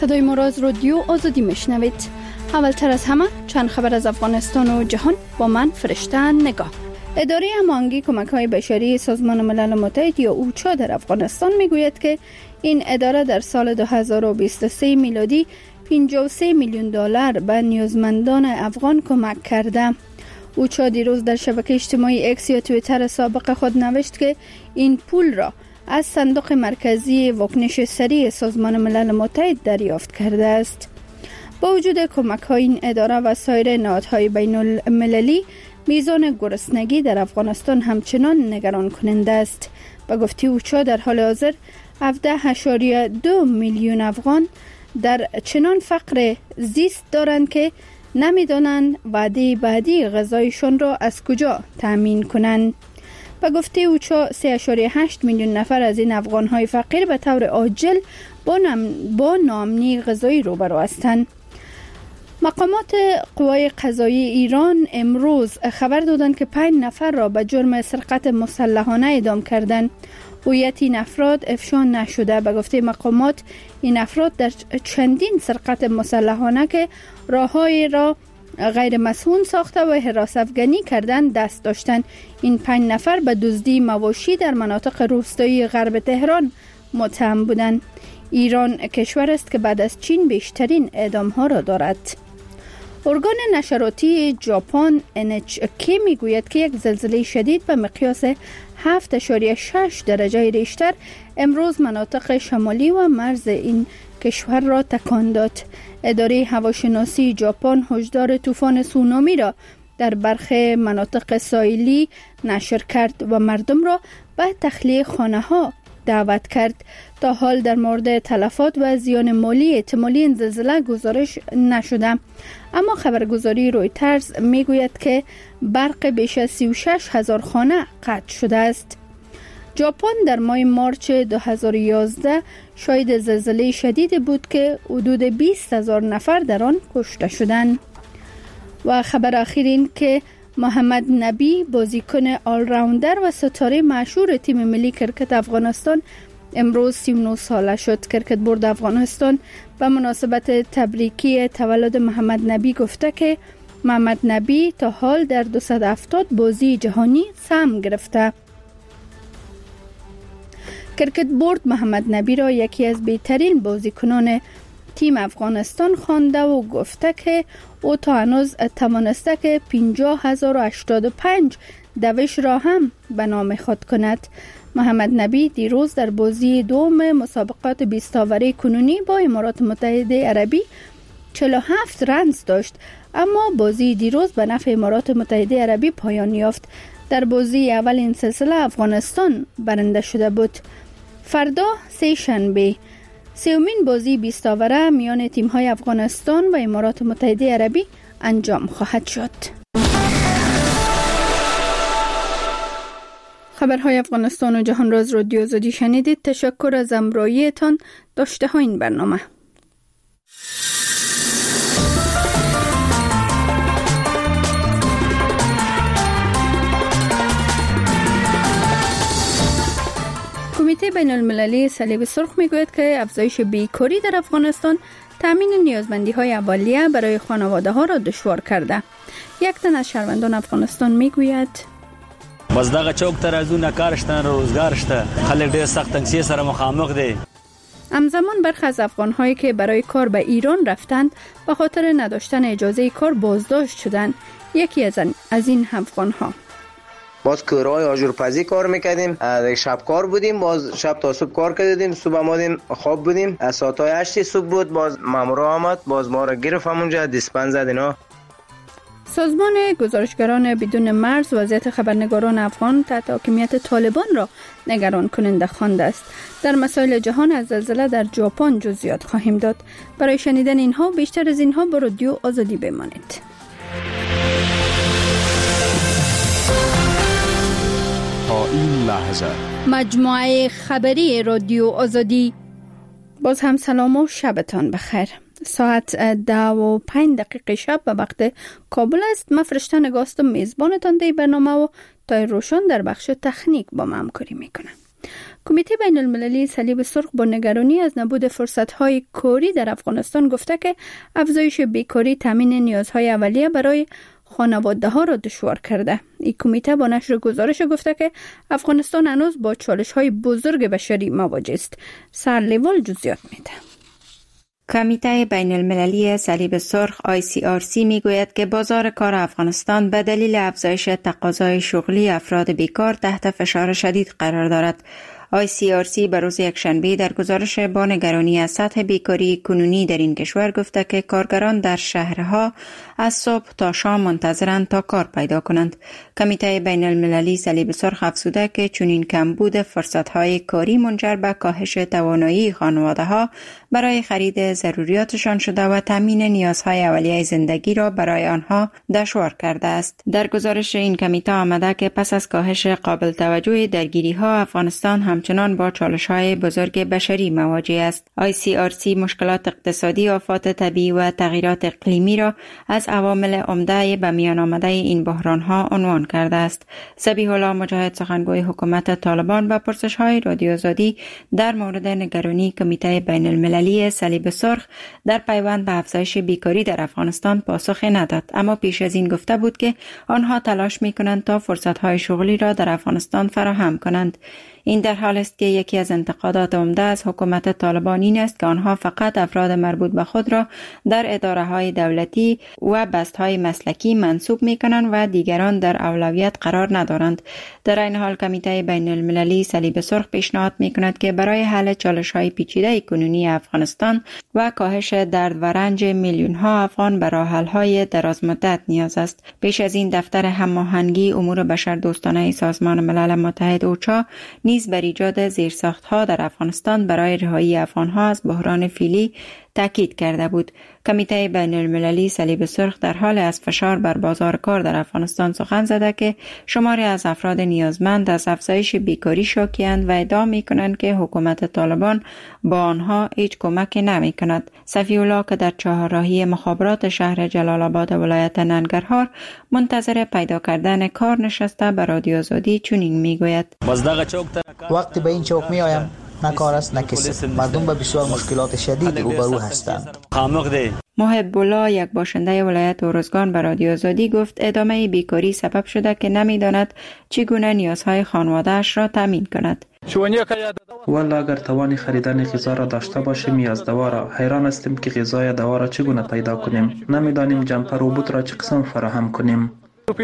صدای ما را از رادیو آزادی میشنوید. اولتر از همه چند خبر از افغانستان و جهان با من فرشته نگاه. اداره هماهنگی کمک‌های بشری سازمان ملل متحد یا اوچا در افغانستان میگوید که این اداره در سال 2023 میلادی 53 میلیون دلار به نیازمندان افغان کمک کرده. اوچا دیروز در شبکه اجتماعی اکس یا توییتر سابق خود نوشت که این پول را از صندوق مرکزی واکنش سریع سازمان ملل متحد دریافت کرده است. با وجود کمک‌های این اداره و سایر نهادهای بین المللی، میزان گرسنگی در افغانستان همچنان نگران کننده است. به گفته اوچا در حال حاضر 17.2 میلیون افغان در چنان فقر زیست دارند که نمیدانند وعده بعدی غذایشان را از کجا تامین کنند. به گفته اوچا 3.8 میلیون نفر از این افغان‌های فقیر به طور عاجل با ناامنی غذایی روبرو هستند. مقامات قوای قضایی ایران امروز خبر دادند که 5 نفر را به جرم سرقت مسلحانه اعدام کردند. هویت این افراد افشا نشده. به گفته مقامات این افراد در چندین سرقت مسلحانه که راههای را غیر مسئول ساخته و حراس افغانی کردن دست داشتند. این 5 نفر به دزدی مواشی در مناطق روستایی غرب تهران متهم بودند. ایران کشور است که بعد از چین بیشترین اعدام ها را دارد. ارگان نشراتی ژاپن NHK میگوید که یک زلزله شدید به مقیاس 7.6 درجه ریشتر امروز مناطق شمالی و مرز این کشور را تکان داد. اداره هواشناسی ژاپن هشدار طوفان سونامی را در برخی مناطق ساحلی نشر کرد و مردم را به تخلیه خانه‌ها دعوت کرد. تا حال در مورد تلفات و زیان مالی احتمالی این زلزله گزارش نشده، اما خبرگزاری رویترز میگوید که برق بیش از 36,000 خانه قطع شده است. ژاپن در ماه مارچ 2011 شاهد زلزله شدیدی بود که حدود 20,000 نفر در آن کشته شدند. و خبر اخیر این که محمد نبی بازیکن آل راوندر و ستاره مشهور تیم ملی کرکت افغانستان امروز 39 ساله شد. کرکت بورد افغانستان به مناسبت تبریکی تولد محمد نبی گفته که محمد نبی تا حال در 270 بازی جهانی سهم گرفته. کرکت بورد محمد نبی را یکی از بهترین بازیکنان تیم افغانستان خوانده و گفته که او تا هنوز توانسته که 50,085 دوش را هم به نام خود کند. محمد نبی دیروز در بازی دوم مسابقات 20 آوره کنونی با امارات متحده عربی 47 رنز داشت، اما بازی دیروز به نفع امارات متحده عربی پایان یافت. در بازی اول این سلسله افغانستان برنده شده بود. فردا سه شنبه سومین بازی 20 آوره میان تیم‌های افغانستان و امارات متحده عربی انجام خواهد شد. خبرهای افغانستان و جهان را از رادیو آزادی شنیدید. تشکر از همراهیتان. داشته ها این برنامه. کمیته بین المللی صلیب سرخ میگوید که افزایش بیکاری در افغانستان تامین نیازمندی های اولیه برای خانواده ها را دشوار کرده. یک تن از شهروندان افغانستان میگوید بس دغه چوک تر از اون کار شته، روزگار شته، خلک ډېر سخت تنګسي سره مخامخ دي. همزمان برخی از افغان‌هایی که برای کار به ایران رفتند به خاطر نداشتن اجازه کار بازداشت شدند. یکی از این افغان‌ها باز کارهای آجورپزی کار میکردیم، شب کار بودیم، باز شب تا صبح کار کردیم، صبح آمدیم خواب بودیم، از ساعت 8 صبح بود باز مامورا آمد، باز ما را گرفت همونجا دیسپن زد اینا. سازمان گزارشگران بدون مرز وضعیت خبرنگاران افغان تحت حاکمیت طالبان را نگران کننده خوانده است. در مسائل جهان از زلزله در ژاپن جزئیات خواهیم داد. برای شنیدن اینها بیشتر از اینها با رادیو آزادی بمانید. تا این لحظه مجموعه خبری رادیو آزادی. باز هم سلام و شبتان بخیر. ساعت 10:05 شب به وقت کابل است. من فرشته نگاستم میزبانتان دی برنامه و تای روشن در بخش تکنیک با ما همکاری میکنم. کمیته بین المللی صلیب سرخ با نگرانی از نبود فرصت‌های کاری در افغانستان گفته که افزایش بیکاری تامین نیازهای اولیه برای خانواده‌ها را دشوار کرده. این کمیته با نشر گزارش گفته که افغانستان هنوز با چالش‌های بزرگ بشری مواجه است. سرلیوال جزئیات میده. کمیته بین المللی صلیب سرخ ICRC میگوید که بازار کار افغانستان به دلیل افزایش تقاضای شغلی افراد بیکار تحت فشار شدید قرار دارد. ICRC به روز یکشنبه در گزارش با نگرانی از سطح بیکاری کنونی در این کشور گفته که کارگران در شهرها از صبح تا شام منتظرند تا کار پیدا کنند. کمیته بین المللی صلیب سرخ افزوده که چنین کمبود فرصت‌های کاری منجر به کاهش توانایی خانواده‌ها برای خرید ضروریاتشان شده و تامین نیازهای اولیه زندگی را برای آنها دشوار کرده است. در گزارش این کمیته آمده که پس از کاهش قابل توجه درگیری‌ها افغانستان همچنان با چالش‌های بزرگ بشری مواجه است. ICRC مشکلات اقتصادی، آفات طبیعی و تغییرات اقلیمی را از عوامل عمده به میان آمده این بحران‌ها عنوان کرده است. ذبیح الله مجاهد سخنگوی حکومت طالبان به پرسش‌های رادیو آزادی در مورد نگرانی کمیته بین المللی صلیب سرخ در پیوند به افزایش بیکاری در افغانستان پاسخی نداد، اما پیش از این گفته بود که آنها تلاش می‌کنند تا فرصت‌های شغلی را در افغانستان فراهم کنند. این در حال است که یکی از انتقادات عمده از حکومت طالبان این است که آنها فقط افراد مربوط به خود را در اداره‌های دولتی و بست‌های مسلکی منصوب می‌کنند و دیگران در اولویت قرار ندارند. در این حال کمیته بین المللی صلیب سرخ پیشنهاد می‌کند که برای حل چالش‌های پیچیده کنونی افغانستان و کاهش درد و رنج میلیون‌ها افغان به راه‌حل‌های درازمدت نیاز است. پیش از این دفتر هماهنگی امور بشردوستانه سازمان ملل متحد اوچا نیز بر ایجاد زیرساخت‌ها در افغانستان برای رهایی افغان‌ها از بحران فعلی تاکید کرده بود. کمیته بین المللی صلیب سرخ در حال از فشار بر بازار کار در افغانستان سخن زده که شماری از افراد نیازمند از افزایش بیکاری شاکی‌اند و ادعا می‌کنند که حکومت طالبان با آنها هیچ کمکی نمی‌کند. صفی الله که در چهارراهی مخابرات شهر جلال آباد ولایت ننگرهار منتظر پیدا کردن کار نشسته به رادیو آزادی چنین می‌گوید: وقتی به این چوک می‌آیم نه کار است نه کسی. مردم به بسیار مشکلات شدید روبرو هستند. محب الله یک باشنده ولایت اورزگان به رادیو آزادی گفت ادامه بیکاری سبب شده که نمی‌داند چگونه نیازهای خانواده‌اش را تامین کند. والا اگر توان خریدن غذا را داشته باشیم یا از دوا را، حیران هستیم که غذا یا دوا را چگونه پیدا کنیم. نمی‌دانیم جمپر و بوت را چه قسم فراهم کنیم.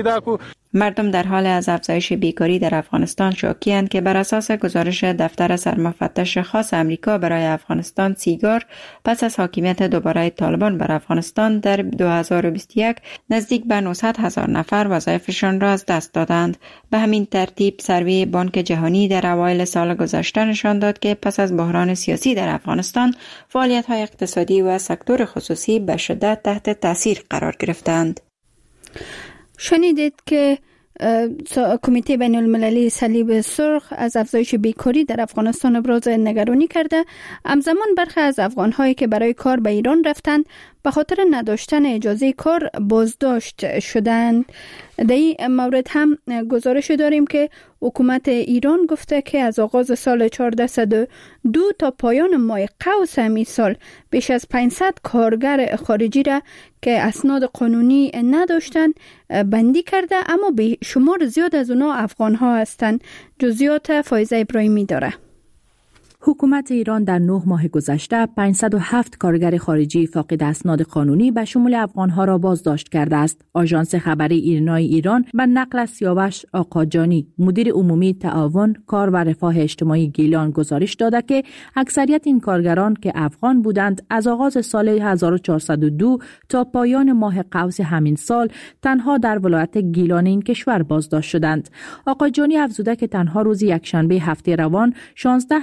مردم در حال از افزایش بیکاری در افغانستان شاکی‌اند که بر اساس گزارش دفتر سرمفتش خاص امریکا برای افغانستان سیگار پس از حاکمیت دوباره طالبان بر افغانستان در 2021 نزدیک به 900,000 نفر وظایفشان را از دست دادند. به همین ترتیب سروی بانک جهانی در اوایل سال گذشته نشان داد که پس از بحران سیاسی در افغانستان فعالیت‌های اقتصادی و سکتور خصوصی به شدت تحت تاثیر قرار گرفتند. شنیدید که کمیته بین المللی صلیب سرخ از افزایش بیکاری در افغانستان ابراز نگرانی کرده. همزمان برخی از افغان‌هایی که برای کار به ایران رفتند به خاطر نداشتن اجازه کار بازداشت شدند. در این مورد هم گزارش داریم که حکومت ایران گفته که از آغاز سال 1402 تا پایان ماه قوس همین سال بیش از 500 کارگر خارجی را که اسناد قانونی نداشتند بندی کرده، اما به شمار زیاد از اونا افغان ها هستند. جزئیات فایزه ابراهیمی داره. حکومت ایران در 9 ماه گذشته 507 کارگر خارجی فاقد اسناد قانونی به شمول افغانها را بازداشت کرده است. آژانس خبری ایرنای ایران به نقل از سیاوش آقاجانی مدیر عمومی تعاون کار و رفاه اجتماعی گیلان گزارش داده که اکثریت این کارگران که افغان بودند از آغاز سال 1402 تا پایان ماه قوس همین سال تنها در ولایت گیلان این کشور بازداشت شدند. آقاجانی افزوده که تنها روز یکشنبه هفته روان 16 کارگر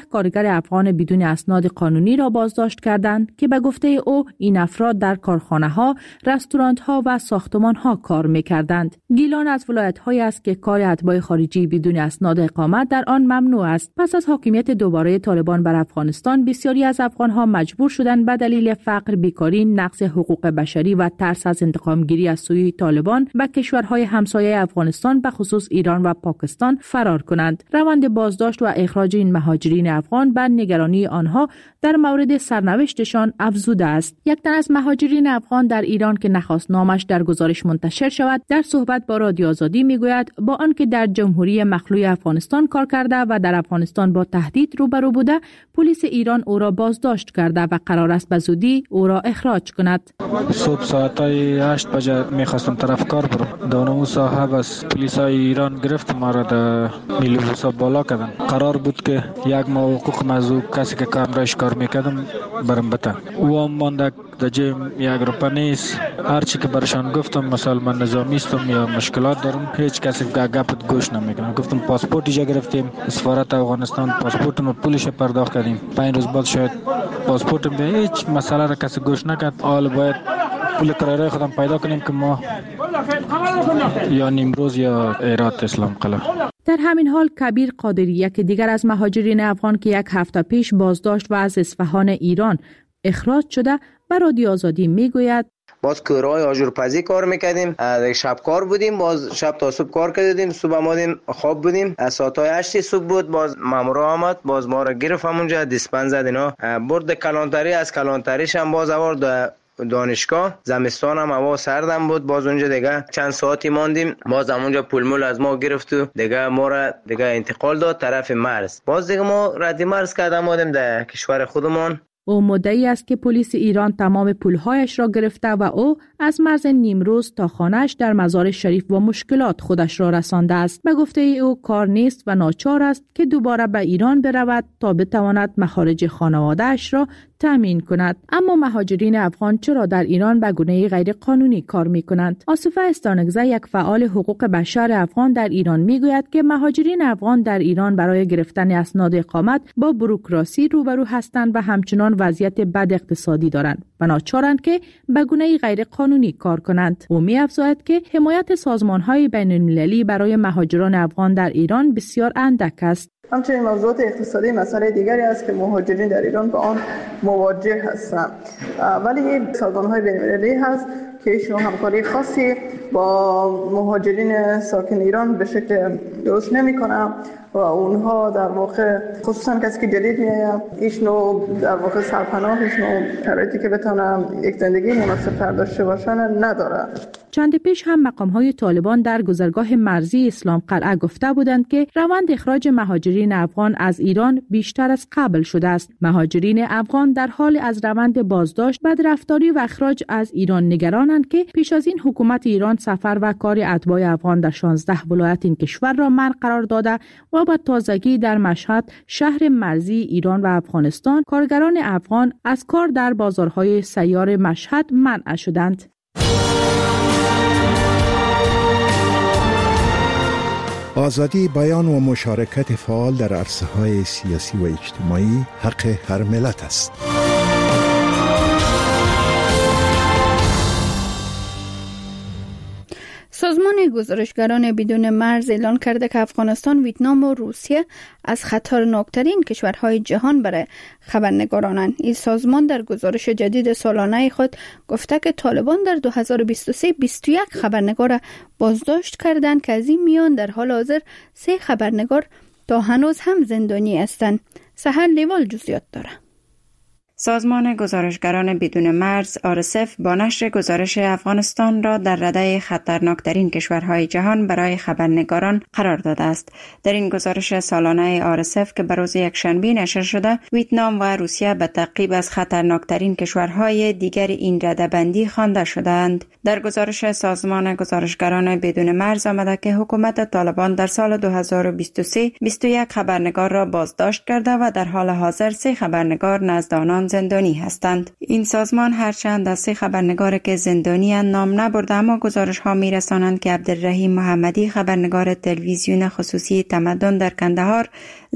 کارگر افغان بدون اسناد قانونی را بازداشت کردند که به گفته او این افراد در کارخانه‌ها، رستوران‌ها و ساختمان‌ها کار می‌کردند. گیلان از ولایت‌هایی است که کار اتباع خارجی بدون اسناد اقامت در آن ممنوع است. پس از حاکمیت دوباره طالبان بر افغانستان، بسیاری از افغان‌ها مجبور شدند به دلیل فقر، بیکاری، نقض حقوق بشری و ترس از انتقام‌گیری از سوی طالبان به کشورهای همسایه افغانستان به خصوص ایران و پاکستان فرار کنند. روند بازداشت و اخراج این مهاجرین افغان بر نگرانی آنها در مورد سرنوشتشان افزوده است. یک تن از مهاجرین افغان در ایران که نخواست نامش در گزارش منتشر شود، در صحبت با رادیو آزادی میگوید با آنکه در جمهوری مخلوع افغانستان کار کرده و در افغانستان با تهدید روبرو بوده، پلیس ایران او را بازداشت کرده و قرار است به زودی او را اخراج کند. صبح ساعتای 8 بجه میخواستم طرف کار برم. دانمو صاحب از پلیسای ایران گرفت ما را در میلیبوسا بالا کردن. قرار بود که یک ماه حقوق موضوع کسی که کامرایش کار میکردم برم بته. او هم مانده در جیم یک روپا نیست. هرچی که برشان گفتم مثلا من نظامی استم یا مشکلات دارم، هیچ کسی گپت گوش نمیکنه. گفتم پاسپورت ایجا گرفتیم، سفارت افغانستان پاسپورتم پولش پرداخت کردیم. 5 روز بعد شاید پاسپورتم به هیچ مسئله را کسی گوش نکرد. حالا باید پول کرایه خودم پیدا کنیم که ما یا نیمروز یا ایرات اسلام قلعه. در همین حال کبیر قادری، یک دیگر از مهاجرین افغان که یک هفته پیش بازداشت و از اصفهان ایران اخراج شده، به رادیو آزادی میگوید باز کورای آجورپزی کار میکردیم، شب کار بودیم، باز شب تا صبح کار کردیم، صبح آمدیم خواب بودیم، ساعتای 8 صبح بود، باز مامورا آمد، باز ما را گرفت همونجا دیسپنس زد اینا، برد کلانتری، از کلانتریش هم باز آورد دانشگاه. زمستان هم هوا سردم بود، باز اونجا دیگه چند ساعتی ماندیم، باز همونجا پول از ما گرفت و دیگه ما را دیگه انتقال داد طرف مرز. باز دیگه ما رد مرز کردیم آمدیم در کشور خودمون. او مدعی است که پلیس ایران تمام پولهایش را گرفته و او از مرز نیمروز تا خانه‌اش در مزار شریف با مشکلات خودش را رسانده است. به گفته او کار نیست و ناچار است که دوباره به ایران برود تا بتواند مخارج خانواده‌اش را تامین کند. اما مهاجرین افغان چرا در ایران به گونه غیر قانونی کار می کنند؟ آصفه استانگزه، یک فعال حقوق بشر افغان در ایران، می گوید که مهاجرین افغان در ایران برای گرفتن اسناد اقامت با بوروکراسی روبرو هستند و همچنان وضعیت بد اقتصادی دارند و ناچارند که به گونه غیر قانونی کار کنند. او می افزاید که حمایت سازمان‌های بین‌المللی برای مهاجران افغان در ایران بسیار اندک است. همچنین موضوعات اقتصادی مسئله دیگری است که مهاجرین در ایران با آن مواجه هستند، ولی سازمان‌های بین‌المللی هست که ایشون همکاری خاصی با مهاجرین ساکن ایران به شکل درست نمی‌کنند و اونها در واقع خصوصا کسی که جدید میاد ایشونو در واقع سرپناهشون شرایطی که بتونن یک زندگی مناسب‌تر داشته باشن نداره. چند پیش هم مقام‌های طالبان در گذرگاه مرزی اسلام قلعه گفته بودند که روند اخراج مهاجرین افغان از ایران بیشتر از قبل شده است. مهاجرین افغان در حال از روند بازداشت، بدرفتاری و اخراج از ایران نگرانند که پیش از این حکومت ایران سفر و کار اتباع افغان در 16 ولایت این کشور را منع قرار داده و با تازگی در مشهد، شهر مرزی ایران و افغانستان، کارگران افغان از کار در بازارهای سیار مشهد منع شدند. آزادی بیان و مشارکت فعال در عرصه‌های سیاسی و اجتماعی حق هر ملت است. سازمان گزارشگران بدون مرز اعلان کرده که افغانستان، ویتنام و روسیه از خطرناکترین کشورهای جهان برای خبرنگارانند. این سازمان در گزارش جدید سالانه خود گفته که طالبان در 2023 21 خبرنگار بازداشت کردند که از این میان در حال حاضر 3 خبرنگار تا هنوز هم زندانی هستند. سحر لیوال جزئیات داره. سازمان گزارشگران بدون مرز RSF با نشر گزارش افغانستان را در رده خطرناکترین کشورهای جهان برای خبرنگاران قرار داده است. در این گزارش سالانه RSF که به روز یکشنبه نشر شده، ویتنام و روسیه به تعقیب از خطرناکترین کشورهای دیگر این رده بندی خوانده شدند. در گزارش سازمان گزارشگران بدون مرز آمده که حکومت طالبان در سال 2023 21 خبرنگار را بازداشت کرده و در حال حاضر 3 خبرنگار نزد آنان طالبان زندانی هستند. این سازمان هرچند از 3 خبرنگار که زندانی نام نبرده، اما گزارش ها می رسانند که عبدالرحیم محمدی خبرنگار تلویزیون خصوصی تمدن در کندهار،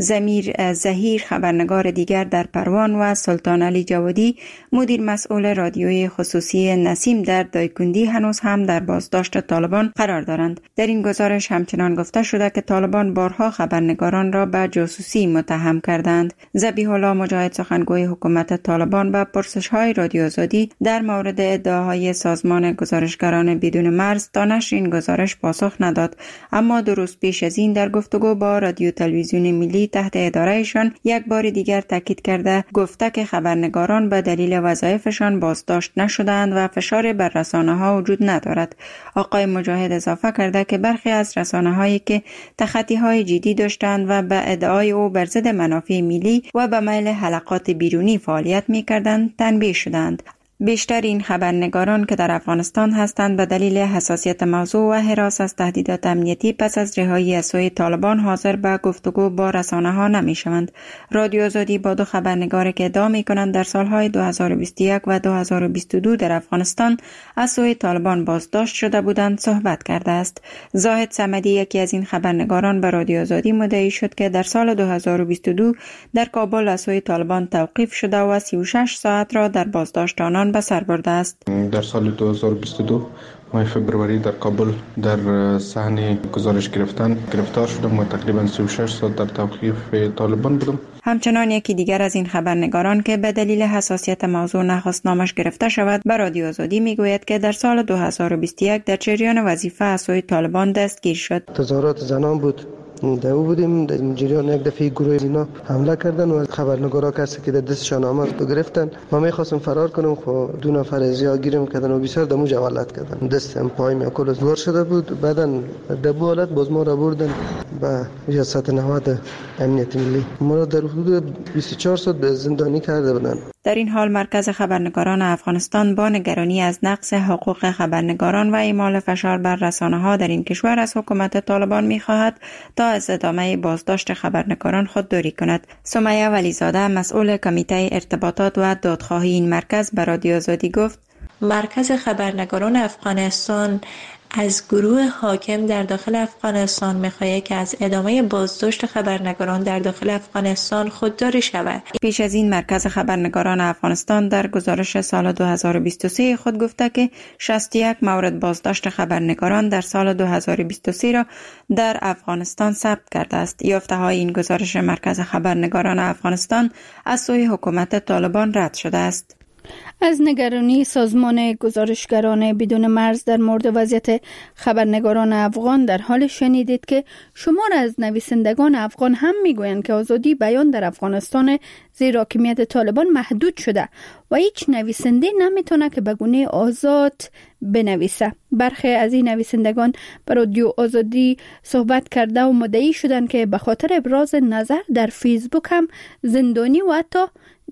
ضمیر ظهیر خبرنگار دیگر در پروان و سلطان علی جوادی مدیر مسئول رادیوی خصوصی نسیم در دایکندی هنوز هم در بازداشت طالبان قرار دارند. در این گزارش همچنان گفته شده که طالبان بارها خبرنگاران را به جاسوسی متهم کردند. ذبیح الله مجاهد سخنگوی حکومت طالبان به پرسش‌های رادیو آزادی در مورد ادعاهای سازمان گزارشگران بدون مرز تا نشر این گزارش پاسخ نداد، اما 2 روز پیش از این در گفتگو با رادیو تلویزیون ملی تحت ادارهشان یک بار دیگر تاکید کرده گفته که خبرنگاران به دلیل وظایفشان بازداشت نشدند و فشار بر رسانه‌ها وجود ندارد. آقای مجاهد اضافه کرده که برخی از رسانه‌هایی که تخطی‌های جدی داشتند و به ادعای او بر ضد منافع ملی و به میل حلقات بیرونی فعالیت می‌کردند تنبیه شدند. بیشتر این خبرنگاران که در افغانستان هستند به دلیل حساسیت موضوع و هراس از تهدیدات امنیتی پس از رهایی از سوی طالبان حاضر به گفتگو با رسانه‌ها نمی‌شوند. رادیو آزادی با 2 خبرنگاری که ادعا می‌کنند در سالهای 2021 و 2022 در افغانستان از سوی طالبان بازداشت شده بودند صحبت کرده است. زاهد صمدی یکی از این خبرنگاران به رادیو آزادی مدعی شد که در سال 2022 در کابل از سوی طالبان توقیف شده و 36 ساعت را در بازداشت آنان به سر برده است. در سال 2022 ماه فبروری در کابل در صحنه گزارش گرفتار شدم و تقریبا 36 ساعت در توقیف طالبان بودم. همچنان یکی دیگر از این خبرنگاران که به دلیل حساسیت موضوع نخواست نامش گرفته شود به رادیو آزادی میگوید که در سال 2021 در جریان وظیفه از سوی طالبان دستگیر شد. تظاهرات زنان بود. در بودیم در جریان یک دفعه گروه اینا حمله کردن و خبرنگارا کسی که در دستشان آمد گرفتن. ما می‌خواستم فرار کنم، خب 2 نفر از یا گیرم کردن و بسیار دمو جوالت کردن. دستم پایم کل زور شده بود. بعدن در حالت باز ما را بردن به ریاست نهاد امنیت ملی. ما را در حدود 24 ساعت به زندانی کرده بودن. در این حال مرکز خبرنگاران افغانستان با نگرانی از نقض حقوق خبرنگاران و اعمال فشار بر رسانه‌ها در این کشور از حکومت طالبان می‌خواهد تا از ادامه بازداشت خبرنگاران خودداری کند. سمیه ولیزاده مسئول کمیته ارتباطات و دادخواهی این مرکز به رادیو آزادی گفت: مرکز خبرنگاران افغانستان از گروه حاکم در داخل افغانستان می‌خواهد که از ادامه بازداشت خبرنگاران در داخل افغانستان خودداری شود. پیش از این مرکز خبرنگاران افغانستان در گزارش سال 2023 خود گفته که 61 مورد بازداشت خبرنگاران در سال 2023 را در افغانستان ثبت کرده است. یافته‌های این گزارش مرکز خبرنگاران افغانستان از سوی حکومت طالبان رد شده است. از نگرانی سازمان گزارشگران بدون مرز در مورد وضعیت خبرنگاران افغان در حال شنیدید که شمار از نویسندگان افغان هم میگویند که آزادی بیان در افغانستان زیر حاکمیت طالبان محدود شده و هیچ نویسنده نمیتونه که به گونه آزاد بنویسه. برخی از این نویسندگان به رادیو آزادی صحبت کرده و مدعی شدند که به خاطر ابراز نظر در فیسبوک هم زندانی و حتی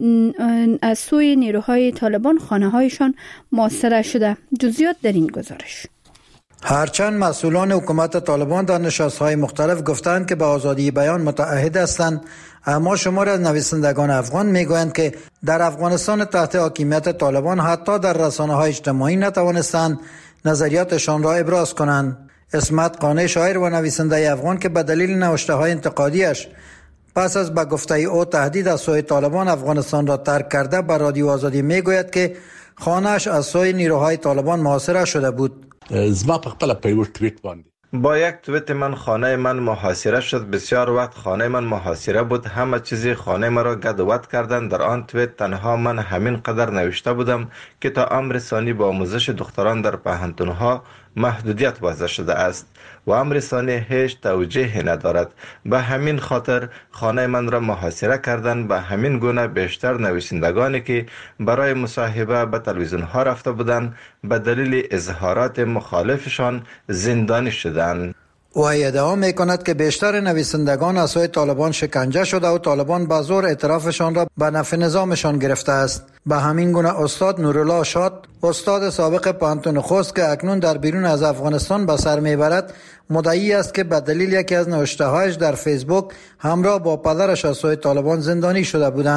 از سوی نیروهای طالبان خانه‌هایشان محاصره شده. جزئیات در این گزارش. هرچند مسئولان حکومت طالبان در نشست‌های مختلف گفتند که به آزادی بیان متعهد هستند، اما شمار از نویسندگان افغان میگویند که در افغانستان تحت حاکمیت طالبان حتی در رسانه‌های اجتماعی نتوانستند نظریاتشان را ابراز کنند. اسمت قانع شاعر و نویسنده افغان که به دلیل نوشته‌های انتقادیش پس از به گفته او تهدید از سوی طالبان افغانستان را ترک کرده به رادیو آزادی میگوید که خانه‌اش از سوی نیروهای طالبان محاصره شده بود. با یک توییت من خانه من محاصره شد. بسیار وقت خانه من محاصره بود. همه چیزی خانه مرا گدوت کردند. در آن توییت تنها من همین قدر نوشته بودم که تا امر ثانی با آموزش دختران در پوهنتون‌ها محدودیت وضع شده است و امر ثانی هیچ توجیهی ندارد. به همین خاطر خانه من را محاصره کردند. به همین گونه بیشتر نویسندگانی که برای مصاحبه به تلویزیون ها رفته بودند به دلیل اظهارات مخالفشان زندانی شدند. او ادعا میکند که بیشتر نویسندگان از سوی طالبان شکنجه شده و طالبان به زور اعترافشان را به نفع نظامشان گرفته است. به همین گونه استاد نورالله شاد، استاد سابق پوهنتون خوست که اکنون در بیرون از افغانستان به سر میبرد، مدعی است که به دلیل یکی از نوشته‌هایش در فیسبوک همراه با پدرش از سوی طالبان زندانی شده بودند.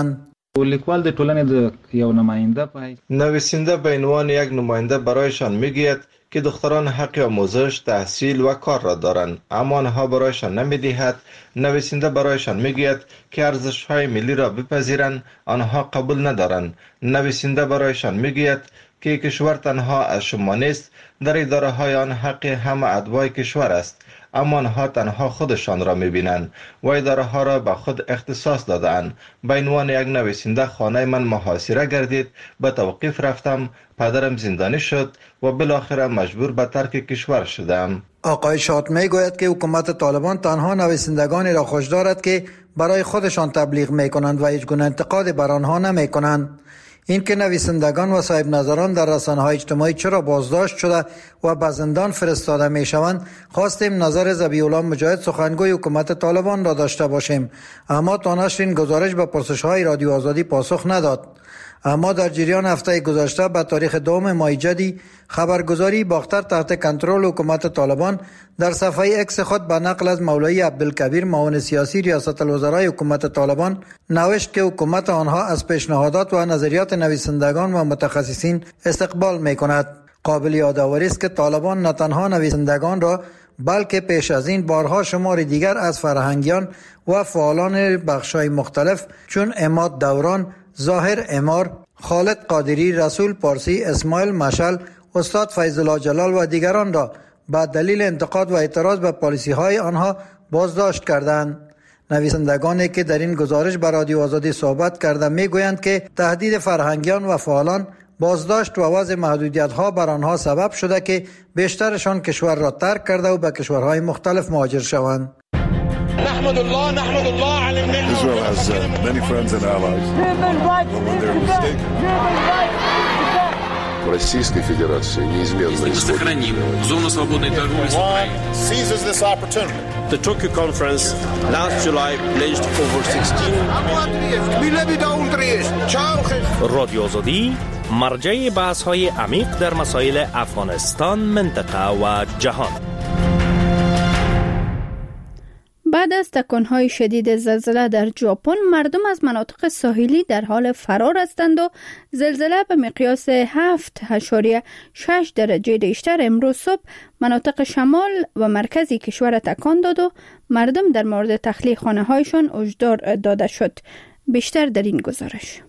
لیکوال د ټولنې د یو نماینده په نویسنده به عنوان یک نماینده برایشان میگوید که دختران حق آموزش، تحصیل و کار را دارند، اما آنها برایشان نمیدهد. نویسنده برایشان میگوید که ارزش‌های ملی را بپذیرند، آنها قبول ندارند. نویسنده برایشان میگوید که کشور تنها از شما نیست، در اداره های آن حق همه ادوای کشور است، اما آنها تنها خودشان را میبینند و اداره ها را به خود اختصاص دادند. به عنوان یک نویسنده خانه من محاصره گردید، به توقیف رفتم، پدرم زندانی شد و بالاخره مجبور به ترک کشور شدم. آقای شات می گوید که حکومت طالبان تنها نویسندگانی را خوش دارد که برای خودشان تبلیغ می کنند و هیچ گونه انتقاد بر آنها نمی کنند. این که نویسندگان و صاحب نظران در رسانه‌های اجتماعی چرا بازداشت شده و به زندان فرستاده می شوند، خواستیم نظر ذبیح الله مجاهد سخنگوی حکومت طالبان را داشته باشیم، اما تا نشر این گزارش به پرسش‌های رادیو آزادی پاسخ نداد. اما در جریان هفته گذشته به تاریخ 2 ماه جدی خبرگزاری باختر تحت کنترل حکومت طالبان در صفحه اکس خود به نقل از مولوی عبدالکبیر معاون سیاسی ریاست الوزرای حکومت طالبان نوشت که حکومت آنها از پیشنهادات و نظریات نویسندگان و متخصصین استقبال می کند. قابل یادآوری است که طالبان نه تنها نویسندگان را بلکه پیش از این بارها شمار دیگر از فرهنگیان و فعالان بخش‌های مختلف چون عماد دوران، ظاهر امار، خالد قادری، رسول پارسی، اسماعیل مشعل، استاد فیض الله جلال و دیگران را به دلیل انتقاد و اعتراض به پالیسی‌های آنها بازداشت کردند. نویسندگانی که در این گزارش به رادیو آزادی صحبت کرده میگویند که تهدید فرهنگیان و فعالان، بازداشت و وضع محدودیت‌ها بر آنها سبب شده که بیشترشان کشور را ترک کرده و به کشورهای مختلف مهاجر شوند. Israel has many friends and allies. But when they're mistaken. Российской Федерации неизменно сохраним зону свободной торговли с Украиной. Seizes this opportunity. The Tokyo conference last July pledged over 16 رادیو آزادی مرجع بحث‌های عمیق در مسائل افغانستان، منطقه و جهان. بعد از تکانهای شدید زلزله در ژاپن، مردم از مناطق ساحلی در حال فرار هستند و زلزله به مقیاس 7.6 درجه ریشتر امروز صبح مناطق شمال و مرکزی کشور تکان داد و مردم در مورد تخلیه خانه‌هایشان هشدار داده شد. بیشتر در این گزارش.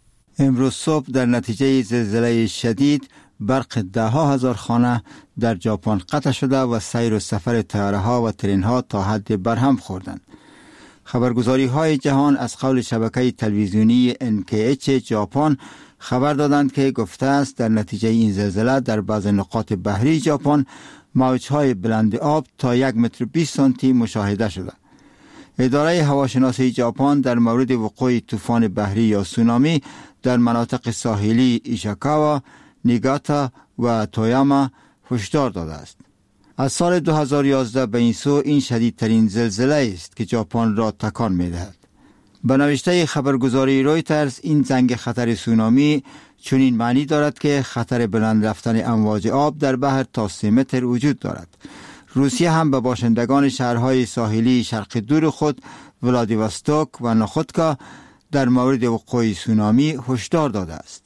امروز صبح در نتیجه زلزله شدید برق 10,000 خانه در ژاپن قطع شده و سیر و سفر طیاره‌ها و ترن‌ها تا حد برهم خوردند. خبرگزاری‌های جهان از قول شبکه تلویزیونی NKH ژاپن خبر دادند که گفته است در نتیجه این زلزله در بعض نقاط بحری ژاپن موج‌های بلند آب تا 1 متر 20 سانتی مشاهده شده. اداره هواشناسی ژاپن در مورد وقوع طوفان بحری یا سونامی در مناطق ساحلی ایشیکاوا، نیگاتا و تویاما هشدار داده است. از سال 2011 به این سو این شدیدترین زلزله است که ژاپن را تکان می‌دهد. به نوشته خبرگزاری رویترز این زنگ خطر سونامی چنین معنی دارد که خطر بلند رفتن امواج آب در بحر تا 3 متر وجود دارد. روسیه هم به باشندگان شهرهای ساحلی شرق دور خود ولادیواستوک و نخودکا در مورد وقوع سونامی هشدار داده است.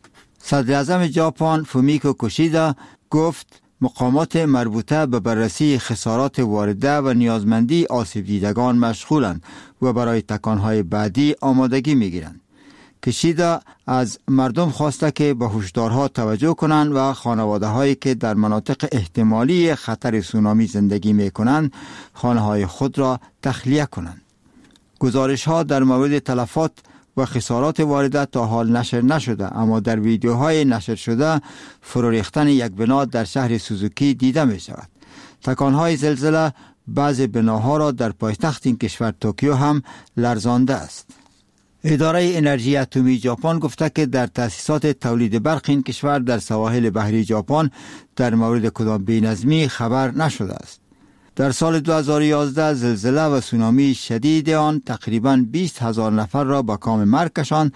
صدر اعظم ژاپن فومیکو کوشیدا گفت مقامات مربوطه به بررسی خسارات وارده و نیازمندی آسیب دیدگان مشغولند و برای تکانهای بعدی آمادگی میگیرند. کوشیدا از مردم خواسته که به هشدارها توجه کنند و خانواده هایی که در مناطق احتمالی خطر سونامی زندگی می کنند خانه های خود را تخلیه کنند. گزارش ها در مورد تلفات و خسارات وارده تا حال نشر نشده، اما در ویدیوهای نشر شده فرو ریختن یک بنا در شهر سوزوکی دیده می شود. تکانهای زلزله بعض بناها را در پایتخت این کشور توکیو هم لرزانده است. اداره انرژی اتمی ژاپن گفته که در تأسیسات تولید برق این کشور در سواحل بحری ژاپن در مورد کدام بی‌نظمی خبر نشده است. در سال 2011 زلزله و سونامی شدید آن تقریباً 20,000 نفر را به کام مرگ کشاند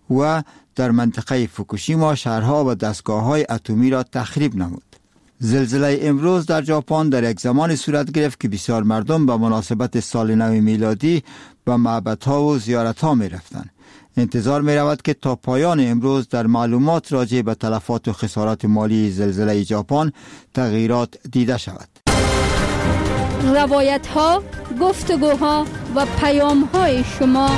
و در منطقه فوکوشیما شهرها و دستگاه‌های اتمی را تخریب نمود. زلزله امروز در ژاپن در یک زمان صورت گرفت که بسیار مردم به مناسبت سال نو میلادی به معبدها و زیارتها می رفتند. انتظار می رود که تا پایان امروز در معلومات راجع به تلفات و خسارات مالی زلزله ژاپن تغییرات دیده شود. روایت ها، گفتگوها و پیام های شما.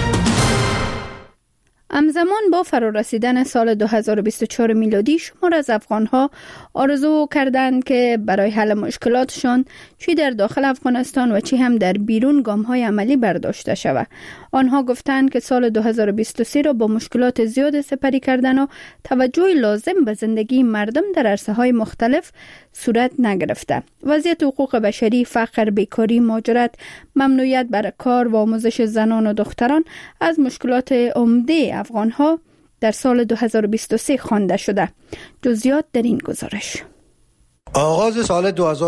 همزمان با فرارسیدن سال 2024 میلادی، شمار از افغان‌ها آرزو کردند که برای حل مشکلاتشان چی در داخل افغانستان و چی هم در بیرون گام‌های عملی برداشته شود. آنها گفتند که سال 2023 را با مشکلات زیاد سپری کردن و توجه لازم به زندگی مردم در عرصه‌های مختلف صورت نگرفته. وضعیت حقوق بشری، فقر، بیکاری، مهاجرت، ممنوعیت بر کار و آموزش زنان و دختران از مشکلات عمده افغان‌ها در سال 2023 خوانده شده. جزئیات در این گزارش. آغاز سال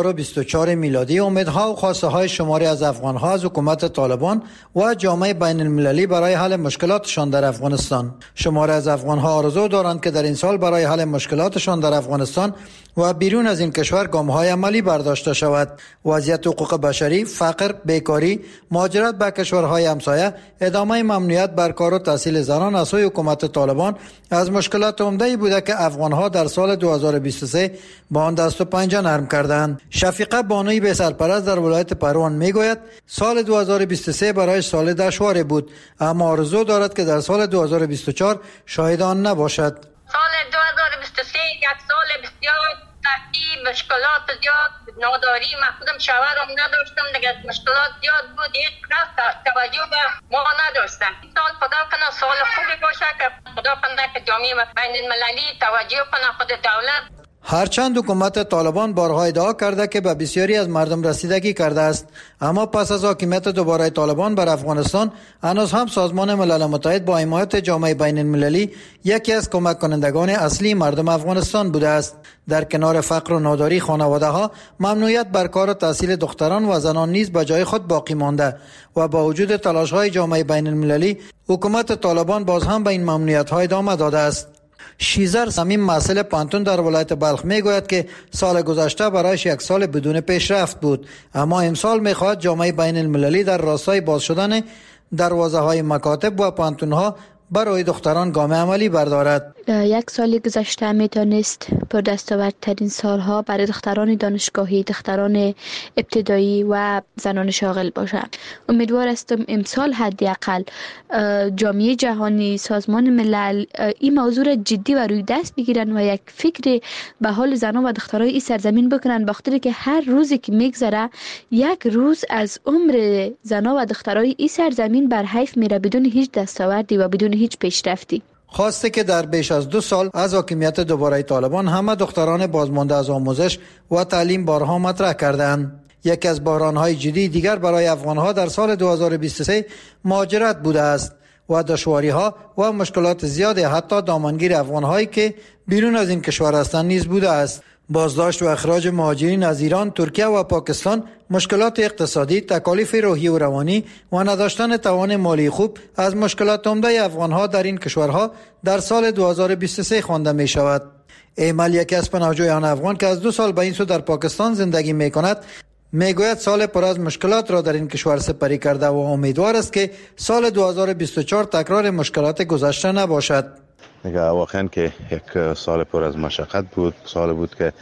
2024 میلادی امیدها و خواسته های شماری از افغان‌ها از حکومت طالبان و جامعه بین المللی برای حل مشکلاتشان در افغانستان. شماری از افغان‌ها آرزو دارند که در این سال برای حل مشکلاتشان در افغانستان و بیرون از این کشور گام‌های عملی برداشته شود. وضعیت حقوق بشری، فقر، بیکاری، مهاجرت به کشورهای همسایه، ادامه ممنوعیت بر کار و تحصیل زنان از سوی حکومت طالبان از مشکلات عمده‌ای بوده که افغان‌ها در سال 2023 با آن دست و پنجه نرم کردند. شفیقه بانوی به سرپرست در ولایت پروان میگوید سال 2023 برای سال دشواری بود، اما آرزو دارد که در سال 2024 شاهد آن نباشد. سال 2023 یک سال بسیار سختی، مشکلات زیاد، ناداری، من خودم شوهرم نداشتم دیگه، مشکلات زیاد بود، هیچ کس توجه به ما نداشتن. این سال خدا کنه سال خوبی باشه که خدا کنه که جامعه بین المللی توجه کنه، خود دولت. هرچند حکومت طالبان بارها ادعا کرده که به بسیاری از مردم رسیدگی کرده است، اما پس از حاکمیت دوباره طالبان بر افغانستان هنوز هم سازمان ملل متحد با حمایت جامعه بین المللی یکی از کمک کنندگان اصلی مردم افغانستان بوده است. در کنار فقر و ناداری خانواده ها، ممنوعیت بر کار و تحصیل دختران و زنان نیز به جای خود باقی مانده و با وجود تلاش های جامعه بین المللی، حکومت طالبان باز هم به این ممنوعیت ها ادامه داده است. شیزر صمیم مسئول پانتون در ولایت بلخ میگوید که سال گذشته برایش یک سال بدون پیشرفت بود، اما امسال میخواهد جامعه بین المللی در راستای باز شدن دروازه های مکاتب و پانتون ها برای دختران گام عملی بردارد. یک سال گذشته میتونست پر دستاوردترین سالها برای دختران دانشگاهی، دختران ابتدایی و زنان شاغل باشد. امیدوار هستم امسال حداقل جامعه جهانی، سازمان ملل این موضوع را جدی و روی دست بگیرن و یک فکر به حال زنان و دخترای این سرزمین بکنن، بخاطر که هر روزی که میگذره یک روز از عمر زنان و دخترای این سرزمین بر حیف میره بدون هیچ دستاوردی و بدون هیچ پیشرفتی. خواسته که در بیش از 2 سال از حاکمیت دوباره طالبان همه دختران بازمانده از آموزش و تعلیم بارها مطرح کردند. یکی از بحران‌های جدی دیگر برای افغان‌ها در سال 2023 مهاجرت بوده است و دشواری‌ها و مشکلات زیاد حتی دامنگیر افغان‌هایی که بیرون از این کشور هستند نیز بوده است. بازداشت و اخراج مهاجرین از ایران، ترکیه و پاکستان، مشکلات اقتصادی، تکالیف روحی و روانی و نداشتن توان مالی خوب از مشکلات عمده افغان‌ها در این کشورها در سال 2023 خوانده می شود. ایمل یکی از پناهجویان افغان که از 2 سال به این سو در پاکستان زندگی می کند میگوید سال پر از مشکلات را در این کشور سپری کرده و امیدوار است که سال 2024 تکرار مشکلات گذشته نباشد. دیگه واقعا که یک سال پر از مشقت بود، سال بود که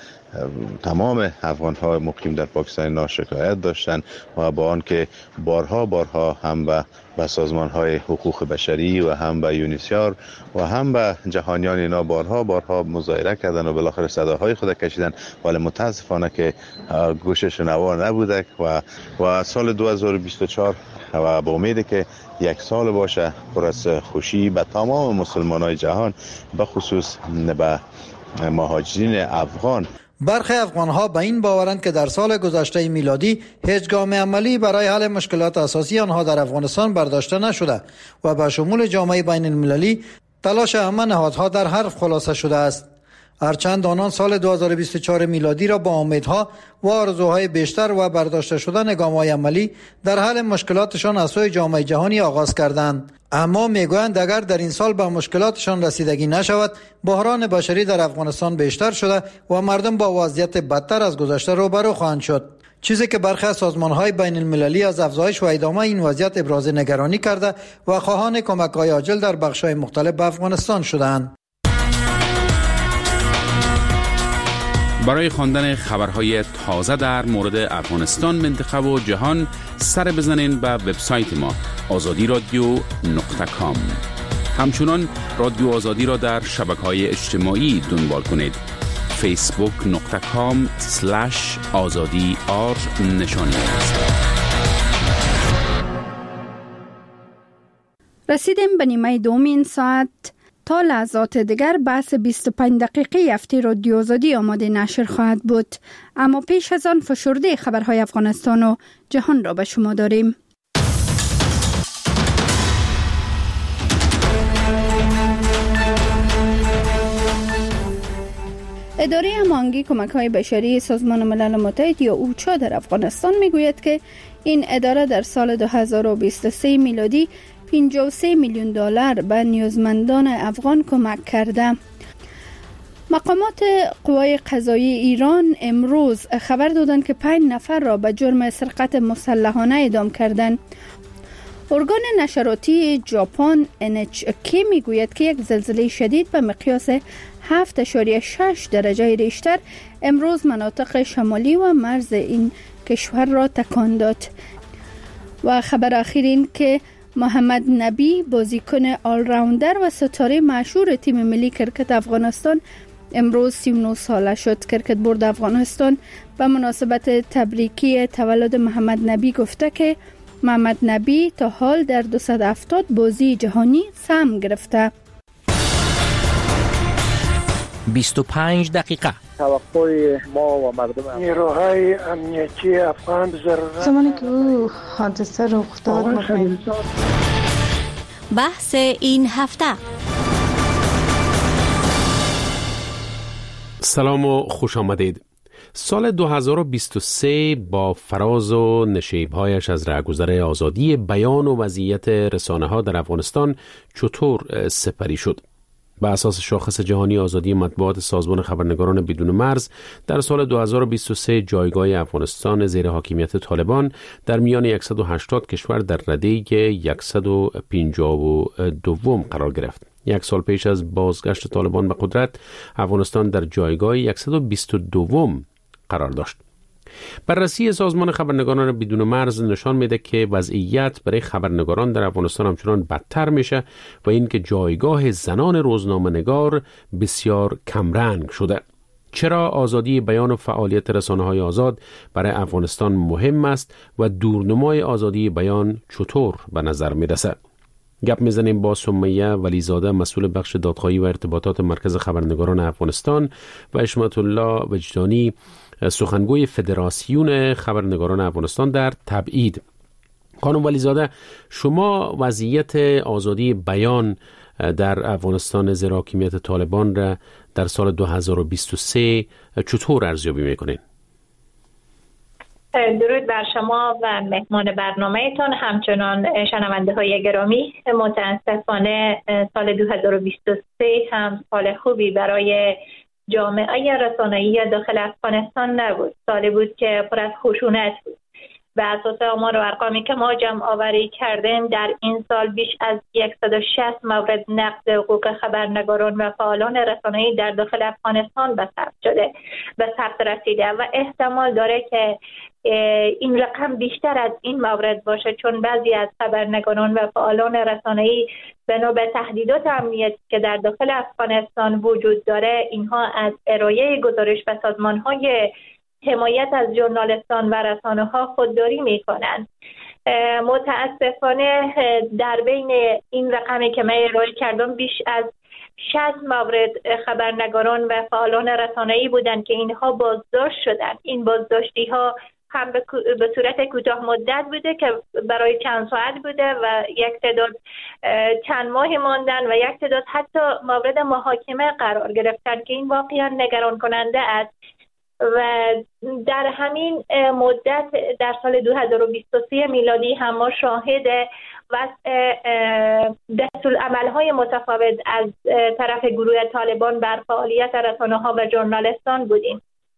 تمام افغان‌ها مقیم در پاکستان ناشکایت داشتند و با آن که بارها هم به سازمان‌های حقوق بشری و هم به یونیسیار و هم به جهانیان اینا بارها مظاهره کردن و بالاخره صداهای خود کشیدن، ولی متاسفانه که گوشش نوا نبوده و سال 2024 و با امید که یک سال باشه پر از خوشی به تمام مسلمانای جهان، به خصوص به مهاجرین افغان. برخی افغان‌ها به این باورند که در سال گذشته میلادی هیچ گام عملی برای حل مشکلات اساسی آنها در افغانستان برداشته نشده و به شمول جامعه بین المللی تلاش همه نهادها در حرف خلاصه شده است. هرچند آنان سال 2024 میلادی را با امیدها و آرزوهای بیشتر و برداشته شدن گام‌های عملی در حل مشکلاتشان از سوی جامعه جهانی آغاز کردند، اما میگویند اگر در این سال به مشکلاتشان رسیدگی نشود، بحران بشری در افغانستان بیشتر شده و مردم با وضعیت بدتر از گذشته روبرو خواهند شد. چیزی که برخی از سازمان‌های بین المللی از افزایش و ادامه این وضعیت ابراز نگرانی کرده و خواهان کمک‌های عاجل در بخش‌های مختلف به افغانستان شدند. برای خواندن خبرهای تازه در مورد افغانستان، منطقه و جهان سر بزنین به وبسایت ما azadiradio.com. همچنان رادیو آزادی را در شبکه‌های اجتماعی دنبال کنید. facebook.com/azadi_r رسیدیم به نیمه دوم این ساعت. تا لحظات دیگر بحث 25 دقیقه هفته رادیو آزادی آماده نشر خواهد بود، اما پیش از آن فشرده خبرهای افغانستان و جهان را به شما داریم. اداره هماهنگی کمک‌های بشری سازمان ملل متحد یا اوچا در افغانستان میگوید که این اداره در سال 2023 میلادی 53 میلیون دلار به نیازمندان افغان کمک کرده. مقامات قوای قضایی ایران امروز خبر دادند که 5 نفر را به جرم سرقت مسلحانه اعدام کردند. ارگان نشراتی ژاپن NHK میگوید که یک زلزله شدید به مقیاس 7.6 درجه ریشتر امروز مناطق شمالی و مرز این کشور را تکان داد. و خبر اخیر این که محمد نبی بازیکن آل راوندر و ستاره مشهور تیم ملی کرکت افغانستان امروز 39 ساله شد. کرکت بورد افغانستان به مناسبت تبریکی تولد محمد نبی گفته که محمد نبی تا حال در 270 بازی جهانی سهم گرفته. 25 دقیقه توقع ما و مردم نیروهای امنیتی افغان ضرورت زمانی که او حادثه رخ داد بحث این هفته. سلام و خوش آمدید. سال 2023 با فراز و نشیب‌هایش از رهگذر آزادی بیان و وضعیت رسانه‌ها در افغانستان چطور سپری شد؟ بر اساس شاخص جهانی آزادی مطبوعات سازمان خبرنگاران بدون مرز، در سال 2023 جایگاه افغانستان زیر حاکمیت طالبان در میان 180 کشور در رده 152 قرار گرفت. یک سال پیش از بازگشت طالبان به قدرت، افغانستان در جایگاه 122 قرار داشت. بررسی سازمان خبرنگاران بدون مرز نشان میده که وضعیت برای خبرنگاران در افغانستان همچنان بدتر میشه و اینکه جایگاه زنان روزنامه‌نگار بسیار کمرنگ شده. چرا آزادی بیان و فعالیت رسانه‌های آزاد برای افغانستان مهم است و دورنمای آزادی بیان چطور به نظر میرسه؟ گپ میزنیم با سمیه ولیزاده، مسئول بخش دادخواهی و ارتباطات مرکز خبرنگاران افغانستان، و اشمت الله وجدانی، سخنگوی فدراسیون خبرنگاران افغانستان در تبعید. خانم ولیزاده، شما وضعیت آزادی بیان در افغانستان زیر حاکمیت طالبان را در سال 2023 چطور ارزیابی میکنین؟ درود بر شما و مهمان برنامه‌تان، همچنان شنونده های گرامی. متاسفانه سال 2023 هم سال خوبی برای جامعه رسانه‌ای داخل افغانستان نبود. سالی بود که پر از خشونت بود. به اساس آمار و ارقامی که ما جمع آوری کردیم، در این سال بیش از 160 مورد نقض حقوق خبرنگاران و فعالان رسانه‌ای در داخل افغانستان به ثبت رسیده و احتمال داره که این رقم بیشتر از این مورد باشه، چون بعضی از خبرنگاران و فعالان رسانه‌ای بنا به تهدیدات امنیتی که در داخل افغانستان وجود داره، اینها از ارائه گزارش به سازمان‌های حمایت از ژورنالیستان و رسانه‌ها خودداری می‌کنند. متاسفانه در بین این رقمی که من ارائه کردم بیش از 60 مورد خبرنگاران و فعالان رسانه‌ای بودند که اینها بازداشت شدند. این بازداشتی‌ها هم به صورت کوتاه مدت بوده که برای چند ساعت بوده و یک تعداد چند ماه ماندن و یک تعداد حتی مورد محاکمه قرار گرفتن که این واقعا نگران کننده است. و در همین مدت در سال 2023 میلادی هم ما شاهد وضع دستورالعمل‌های متفاوت از طرف گروه طالبان بر فعالیت رسانه‌ها و ژورنالیستان بودیم.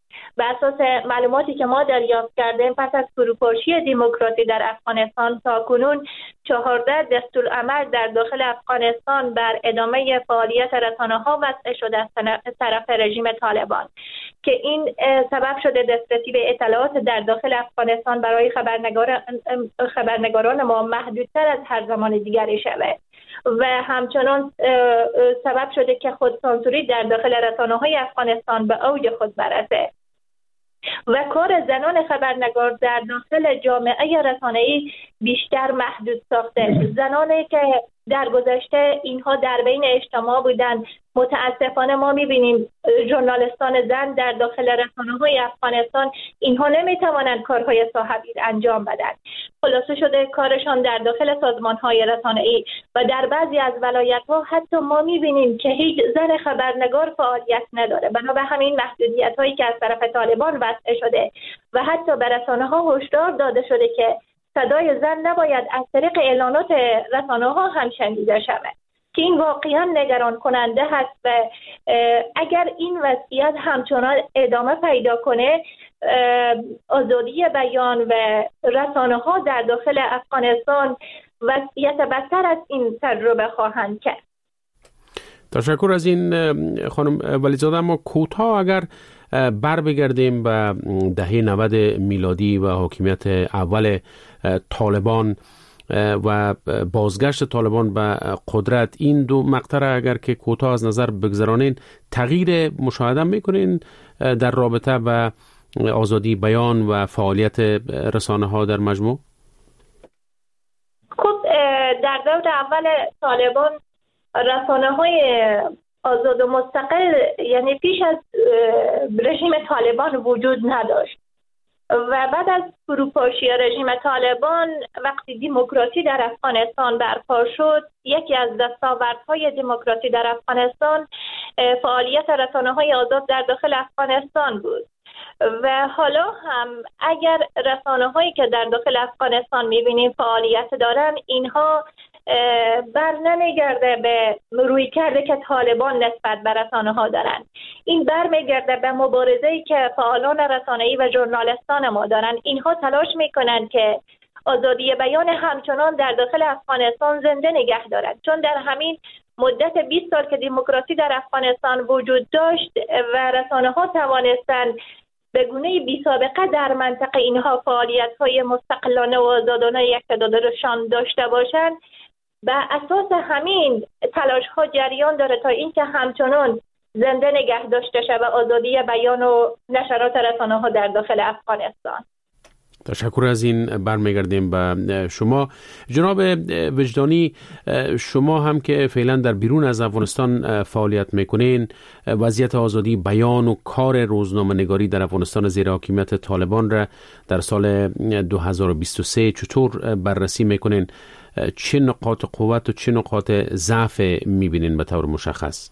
به اساس معلوماتی که ما دریافت کردیم پس از فروپاشی دموکراسی در افغانستان تاکنون 14 دستورالعمل در داخل افغانستان بر ادامه فعالیت رسانه‌ها وضع شده از طرف رژیم طالبان که این سبب شده دسترسی به اطلاعات در داخل افغانستان برای خبرنگاران ما محدودتر از هر زمان دیگری شود و همچنان سبب شده که خودسانسوری در داخل رسانه‌های افغانستان به اوج خود برسه و کار زنان خبرنگار در داخل جامعه رسانه‌ای بیشتر محدود ساخته. زنانی که در گذشته اینها در بین اجتماع بودن، متاسفانه ما می‌بینیم ژورنالیستان زن در داخل رسانه‌های افغانستان اینها نمی‌توانند کارهای صاحبی انجام بدن. خلاصه شده کارشان در داخل سازمان‌های رسانه‌ای و در بعضی از ولایت‌ها حتی ما می‌بینیم که هیچ زن خبرنگار فعالیت نداره. بنابر همین محدودیت‌هایی که از طرف طالبان وضع شده و حتی به رسانه‌ها هشدار داده شده که صدای زن نباید از طریق اعلانات رسانه‌ها هم شنیده شود که این واقعا نگران کننده هست و اگر این وضعیت همچنان ادامه پیدا کنه آزادی بیان و رسانه‌ها در داخل افغانستان وضعیت بدتر از این تجربه خواهند کرد. تشکر از این خانم ولیزاده. اما کوتاه اگر بر بگردیم به دهه 90 میلادی و حاکمیت اول طالبان و بازگشت طالبان به قدرت، این دو مقطع اگر که کوتاه از نظر بگذرانین تغییر مشاهده میکنین در رابطه به آزادی بیان و فعالیت رسانه ها در مجموع؟ خب در دور اول طالبان رسانه های آزاد و مستقل یعنی پیش از رژیم طالبان وجود نداشت و بعد از فروپاشی رژیم طالبان وقتی دموکراسی در افغانستان برپا شد، یکی از دستاوردهای دموکراسی در افغانستان فعالیت رسانه‌های آزاد در داخل افغانستان بود و حالا هم اگر رسانه‌هایی که در داخل افغانستان می‌بینیم فعالیت دارن، اینها بر نمیگرده به روی کرده که طالبان نسبت به رسانه‌ها دارن. این بر میگرده به مبارزه‌ای که فعالان رسانه‌ای و ژورنالیستان ما دارن. اینها تلاش میکنن که آزادی بیان همچنان در داخل افغانستان زنده نگه دارند، چون در همین مدت 20 سال که دموکراسی در افغانستان وجود داشت و رسانه‌ها توانستند به گونه بی سابقه در منطقه اینها فعالیت‌های مستقلانه و آزادانه یکتدادشان داشته باشند، به اساس همین تلاش‌ها جریان داره تا اینکه همچنان زنده نگه داشته شود آزادی بیان و نشرات رسانه‌ها در داخل افغانستان. تشکر از این. برمیگردیم به شما جناب وجدانی. شما هم که فعلا در بیرون از افغانستان فعالیت میکنین، وضعیت آزادی بیان و کار روزنامه نگاری در افغانستان زیر حاکمیت طالبان را در سال 2023 چطور بررسی میکنین؟ چه نقاط قوت و چه نقاط ضعف میبینین به طور مشخص؟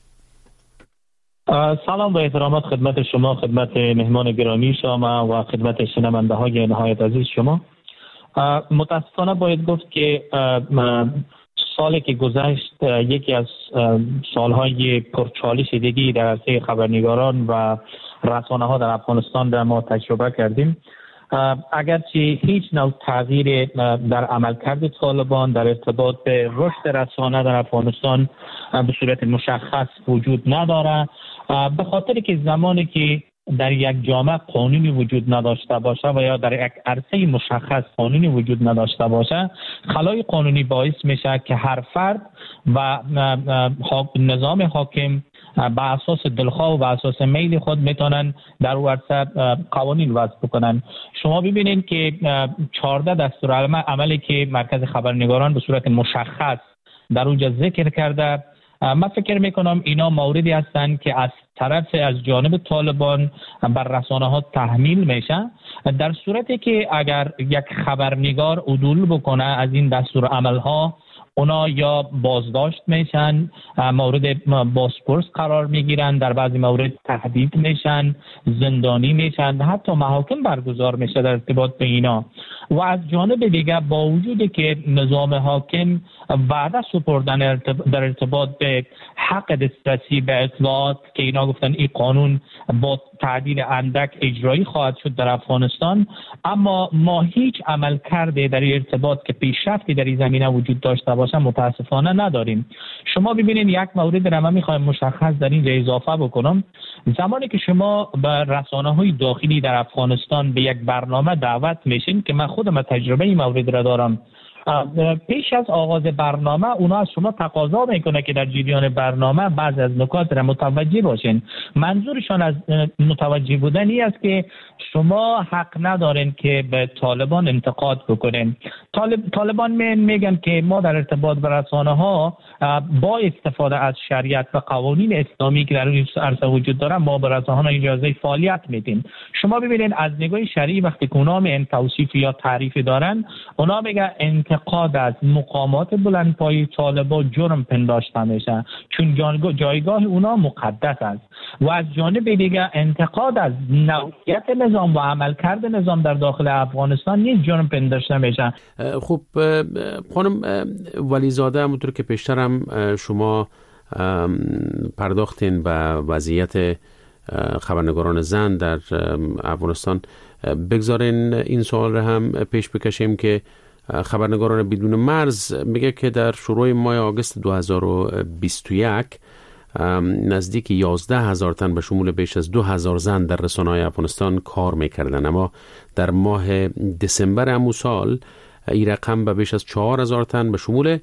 سلام و احترامات خدمت شما، خدمت مهمان گرامی شما و خدمت شنونده های نهایت عزیز شما. متاسفانه باید گفت که سالی که گذشت یکی از سالهای پرچالش دیگی در عرصه خبرنگاران و رسانه ها در افغانستان را ما تجربه کردیم. اگرچه هیچ نوع تغییر در عملکرد طالبان در ارتباط به رشد رسانه در افغانستان به صورت مشخص وجود نداره، به خاطر که زمانی که در یک جامعه قانونی وجود نداشته باشه و یا در یک عرصه مشخص قانونی وجود نداشته باشه، خلای قانونی باعث میشه که هر فرد و نظام حاکم به اساس دلخواه و به اساس میل خود میتونن در ورسه قوانین وضع بکنن. شما ببینید که 14 دستورالعملی که مرکز خبرنگاران به صورت مشخص در اونجا ذکر کرده، من فکر میکنم اینا موردی هستند که از طرف از جانب طالبان بر رسانه ها تحمیل میشه، در صورتی که اگر یک خبرنگار عدول بکنه از این دستورالعمل ها، اونا یا بازداشت میشن، مورد بازپرس قرار میگیرن، در بعضی مورد تهدید میشن، زندانی میشن، حتی محاکم برگزار میشه در ارتباط به اینا. و از جانب دیگه با وجودی که نظام حاکم وعده سپردن در ارتباط به حق دسترسی به اطلاعات که اینا گفتن این قانون با تعدیل اندک اجرایی خواهد شد در افغانستان، اما ما هیچ عمل کرده در ارتباط که پیشرفتی در این زمینه وجود داشته باشه متاسفانه نداریم. شما ببینید یک مورد را من میخوایم مشخص در این اضافه بکنم. زمانی که شما به رسانه‌های داخلی در افغانستان به یک برنامه دعوت میشین که من خودم تجربه این مورد را دارم، پیش از آغاز برنامه اونا از شما تقاضا میکنه که در جریان برنامه بعضی از نکات را متوجه باشین. منظورشان از متوجه بودن این است که شما حق ندارین که به طالبان انتقاد بکنین. طالبان میگن که ما در ارتباط به رسانه ها با استفاده از شریعت و قوانین اسلامی که در این عرصه وجود داره ما به رسانه ها اجازه فعالیت میدیم. شما ببینید از نگاه شرعی وقتی که اونا می توصیف یا تعریف دارن، اونا میگن انتقاد از مقامات بلندپایه طالبان جرم پنداشته میشه چون جایگاه اونا مقدس است، و از جانب دیگه انتقاد از نوعیت نظام و عملکرد نظام در داخل افغانستان نیز جرم پنداشته میشه. خب خانم ولیزاده، همونطور که پیشترم شما پرداختین به وضعیت خبرنگاران زن در افغانستان، بگذارین این سوال را هم پیش بکشیم که خبرنگاران بدون مرز میگه که در شروع ماه آگوست 2021 نزدیک 11,000 تن به شمول بیش از 2,000 زن در رسانه‌های افغانستان کار میکردن، اما در ماه دسامبر همون سال این رقم به بیش از 4,000 تن به شمول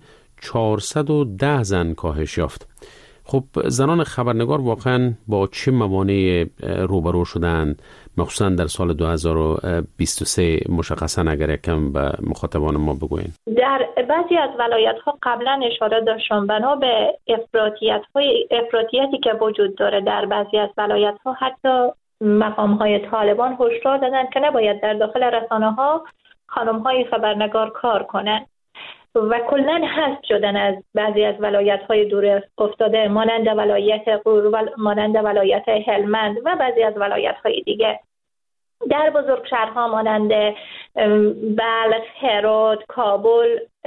410 زن کاهش یافت. خب زنان خبرنگار واقعا با چه موانعی روبرو شدند، مخصوصا در سال 2023 مشخصا اگر یکم به مخاطبان ما بگوین؟ در بعضی از ولایت‌ها قبلا اشاره داشتم بنا به افراطیتی که وجود داره در بعضی از ولایت‌ها، حتی مقام‌های طالبان هشدار دادن که نباید در داخل رسانه‌ها خانم‌های خبرنگار کار کنند و کلاً حذف شدن از بعضی از ولایت‌های دور افتاده مانند ولایت غور، مانند ولایت هلمند و بعضی از ولایت‌های دیگه. در بزرگ شهرها مانند بلخ، هرات، کابل،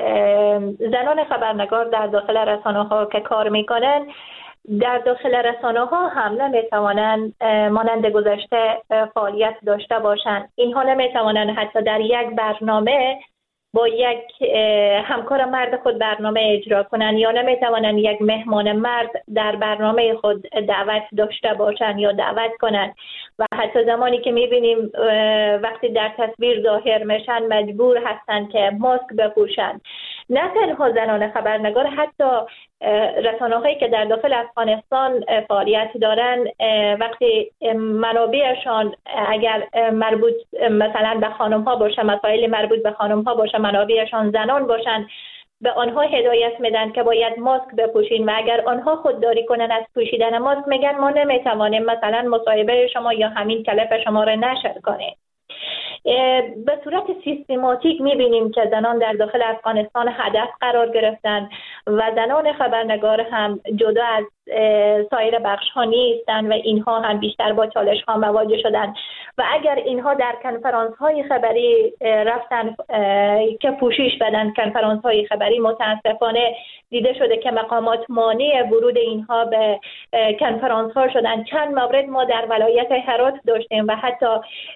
زنان خبرنگار در داخل رسانه‌ها که کار می‌کنن در داخل رسانه‌ها هم نمی‌توانند مانند گذشته فعالیت داشته باشند. اینها نمی‌توانند حتی در یک برنامه با یک همکار مرد خود برنامه اجرا کنند، یا نمیتوانند یک مهمان مرد در برنامه خود دعوت داشته باشند یا دعوت کنند، و حتی زمانی که میبینیم وقتی در تصویر ظاهر میشن مجبور هستند که ماسک بپوشند. نه تنها زنان خبرنگار، حتی رسانه‌هایی که در داخل افغانستان فعالیت دارند وقتی منابعشان اگر مربوط مثلا به خانم‌ها باشه، مسائل مربوط به خانم‌ها باشه، منابعشان زنان باشند، به آنها هدایت میدن که باید ماسک بپوشین، و اگر آنها خودداری کنن از پوشیدن ماسک میگن ما نمیتوانیم مثلا مصاحبه شما یا همین کلپ شما را نشر کنیم. به صورت سیستماتیک میبینیم که زنان در داخل افغانستان هدف قرار گرفتن و زنان خبرنگار هم جدا از سایر بخش ها نیستن و اینها هم بیشتر با چالش ها مواجه شدن، و اگر اینها در کنفرانس های خبری رفتن که پوشش بدن کنفرانس های خبری، متاسفانه دیده شده که مقامات مانع ورود اینها به کنفرانس ها شدن. چند مورد ما در ولایت هرات داشتیم و حتی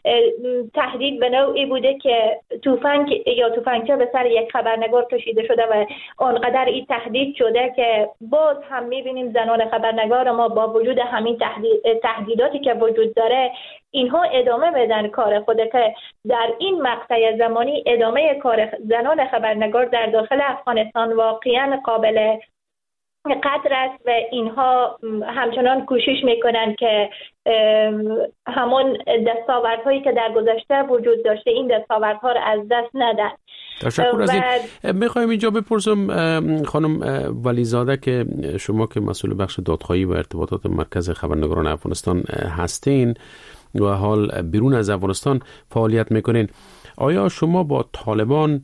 تهدید به نوعی بوده که تفنگ یا تفنگچه به سر یک خبرنگار کشیده شده و آنقدر این تهدید شده که باز هم میبینیم زنان خبرنگار ما با وجود همین تهدیداتی که وجود داره اینها ادامه بدن کار خود، که در این مقطع زمانی ادامه کار زنان خبرنگار در داخل افغانستان واقعا قابل قدر است و اینها همچنان کوشش میکنند که همون دستاوردهایی که در گذشته وجود داشته این دستاوردها را از دست ندن. تشکر از این. میخوایم اینجا بپرسم خانم ولیزاده که شما که مسئول بخش دادخواهی و ارتباطات مرکز خبرنگاران افغانستان هستین و حال بیرون از افغانستان فعالیت میکنین، آیا شما با طالبان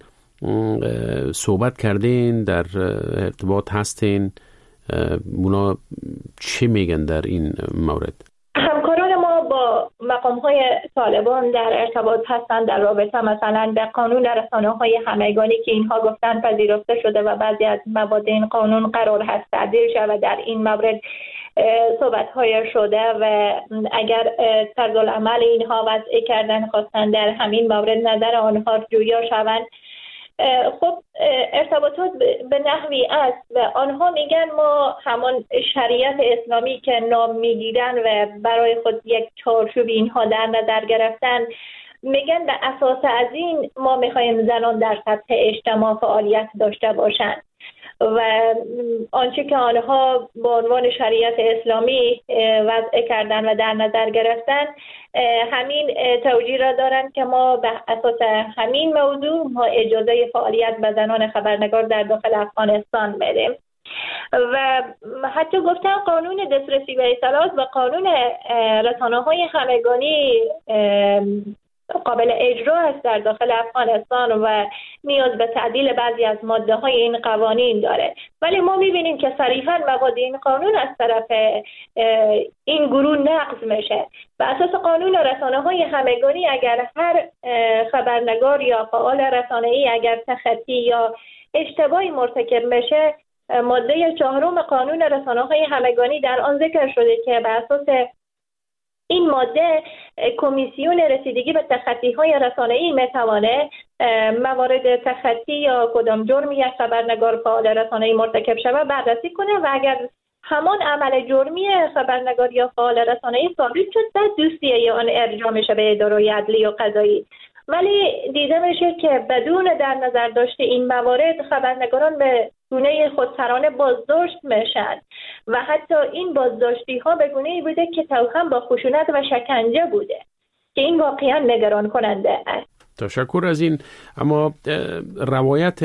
صحبت کردین، در ارتباط هستین؟ اونا چی میگن در این مورد؟ همکاران ما با مقام‌های طالبان در ارتباط هستند در رابطه مثلا به قانون رسانه‌های همگانی که اینها گفتن پذیرفته شده و بعضی از مواد این قانون قرار هست تعدیل شود. در این مورد صحبت‌های شده و اگر طرزالعمل اینها وضع کردن خواستن در همین مورد نظر آنها جویا شوند. خب ارتباطات به نحوی است و آنها میگن ما همان شریعت اسلامی که نام میگیرن و برای خود یک چارچوب اینها در نظر گرفتن، میگن به اساس از این ما میخوایم زنان در سطح اجتماع فعالیت داشته باشند و آنچه که آنها به عنوان شریعت اسلامی وضع کردن و در نظر گرفتن همین توجیه را دارند که ما به اساس همین موضوع ما اجازه فعالیت به زنان خبرنگار در داخل افغانستان میدیم و حتی گفتن قانون دسترسی به اطلاعات و قانون رسانه‌های همگانی قابل اجرا است در داخل افغانستان و نیاز به تعدیل بعضی از ماده های این قوانین داره، ولی ما میبینیم که صریحا مواد این قانون از طرف این گروه نقض میشه. به اساس قانون رسانه های همگانی اگر هر خبرنگار یا فعال رسانه‌ای اگر تخطی یا اشتباهی مرتکب میشه، ماده 4 قانون رسانه های همگانی در آن ذکر شده که به اساس این ماده کمیسیون رسیدگی به تخطی‌های رسانه‌ای می‌تواند موارد تخطی یا کدام جرمی یک خبرنگار فعال رسانه‌ای مرتکب شود بررسی کنه و اگر همان عمل جرمی خبرنگار یا فعال رسانه‌ای ثابت شد بعد دوسیه آن ارجاع میشه به اداره عدلی و قضایی. ولی دیده میشه که بدون در نظر داشته این موارد خبرنگاران به گونه خودسرانه بازداشت میشن و حتی این بازداشتی ها به گونه‌ای بوده که توأم با خشونت و شکنجه بوده که این واقعا نگران کننده است. تشکر از این. اما روایت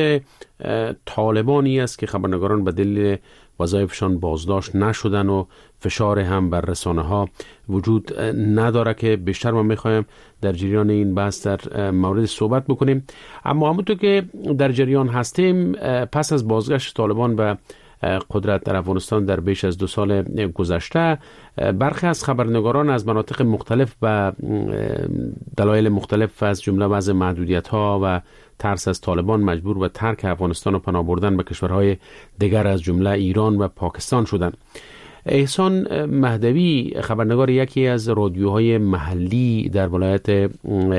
طالبانی است که خبرنگاران به دلیل وظایفشان بازداشت نشدن و فشار هم بر رسانه ها وجود نداره که بیشتر ما میخوایم در جریان این بحث در مورد صحبت بکنیم. اما همونطور که در جریان هستیم پس از بازگشت طالبان به قدرت در افغانستان در بیش از 2 سال گذشته، برخی از خبرنگاران از مناطق مختلف و دلایل مختلف از جمله وضع محدودیت‌ها و ترس از طالبان مجبور به ترک افغانستان و پناه بردن به کشورهای دیگر از جمله ایران و پاکستان شدند. احسان مهدوی خبرنگار یکی از رادیوهای محلی در ولایت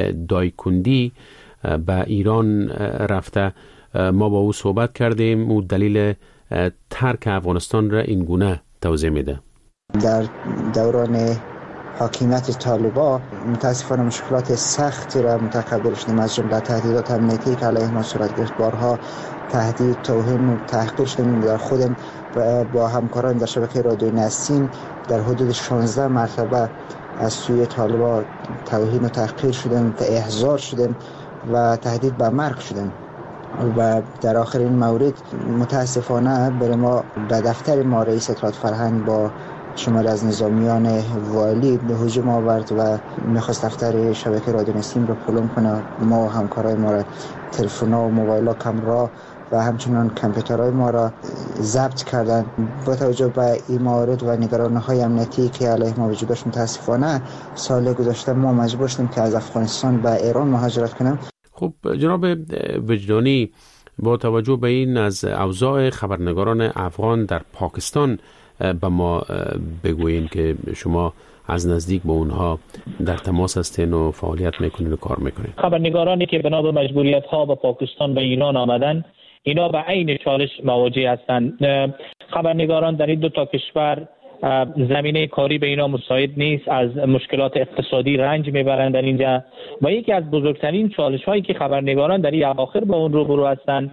دایکندی به ایران رفته. ما با او صحبت کردیم. او دلیل ترک افغانستان را این گونه توضیح میده. در دوران حاکمیت طالبان متاسفانه مشکلات سختی را متقبل شدیم، از جمله تهدیدات امنیتی که علیه ما صورت گرفت. بارها تهدید، توهین و تحقیر شدیم. در خودم با همکاران در شبکه رادیو نسیم در حدود 16 مرتبه از سوی طالبان توهین و تحقیر شدیم، احضار شدیم و تهدید به مرگ شدیم. و در آخرین مورد متاسفانه برای ما به دفتر ما رئیس اطلاعات فرهنگ با شماری از نظامیان والی به هجوم آورد و میخواست دفتر شبکه رادیو نسیم رو پلم کنه. ما و همکارای ما را تلفن‌ها و موبایل‌ها، کامرا و همچنان کامپیوترهای ما را ضبط کردند. با توجه به این موارد و نگرانی‌های امنیتی که علیه ما وجود داشت، متاسفانه سال گذشته ما مجبور شدیم که از افغانستان به ایران مهاجرت کنیم. خب جناب وجدانی، با توجه به این از اوضاع خبرنگاران افغان در پاکستان به ما بگویین که شما از نزدیک با اونها در تماس هستین و فعالیت میکنین و کار میکنین. خبرنگارانی که بنا به مجبوریت ها به پاکستان و ایران آمدن، اینا به عین چالش مواجه هستند. خبرنگاران در این 2 کشور زمینه کاری به اینا مساعد نیست، از مشکلات اقتصادی رنج میبرند در اینجا و یکی از بزرگترین چالش هایی که خبرنگاران در این اواخر با اون روبرو هستند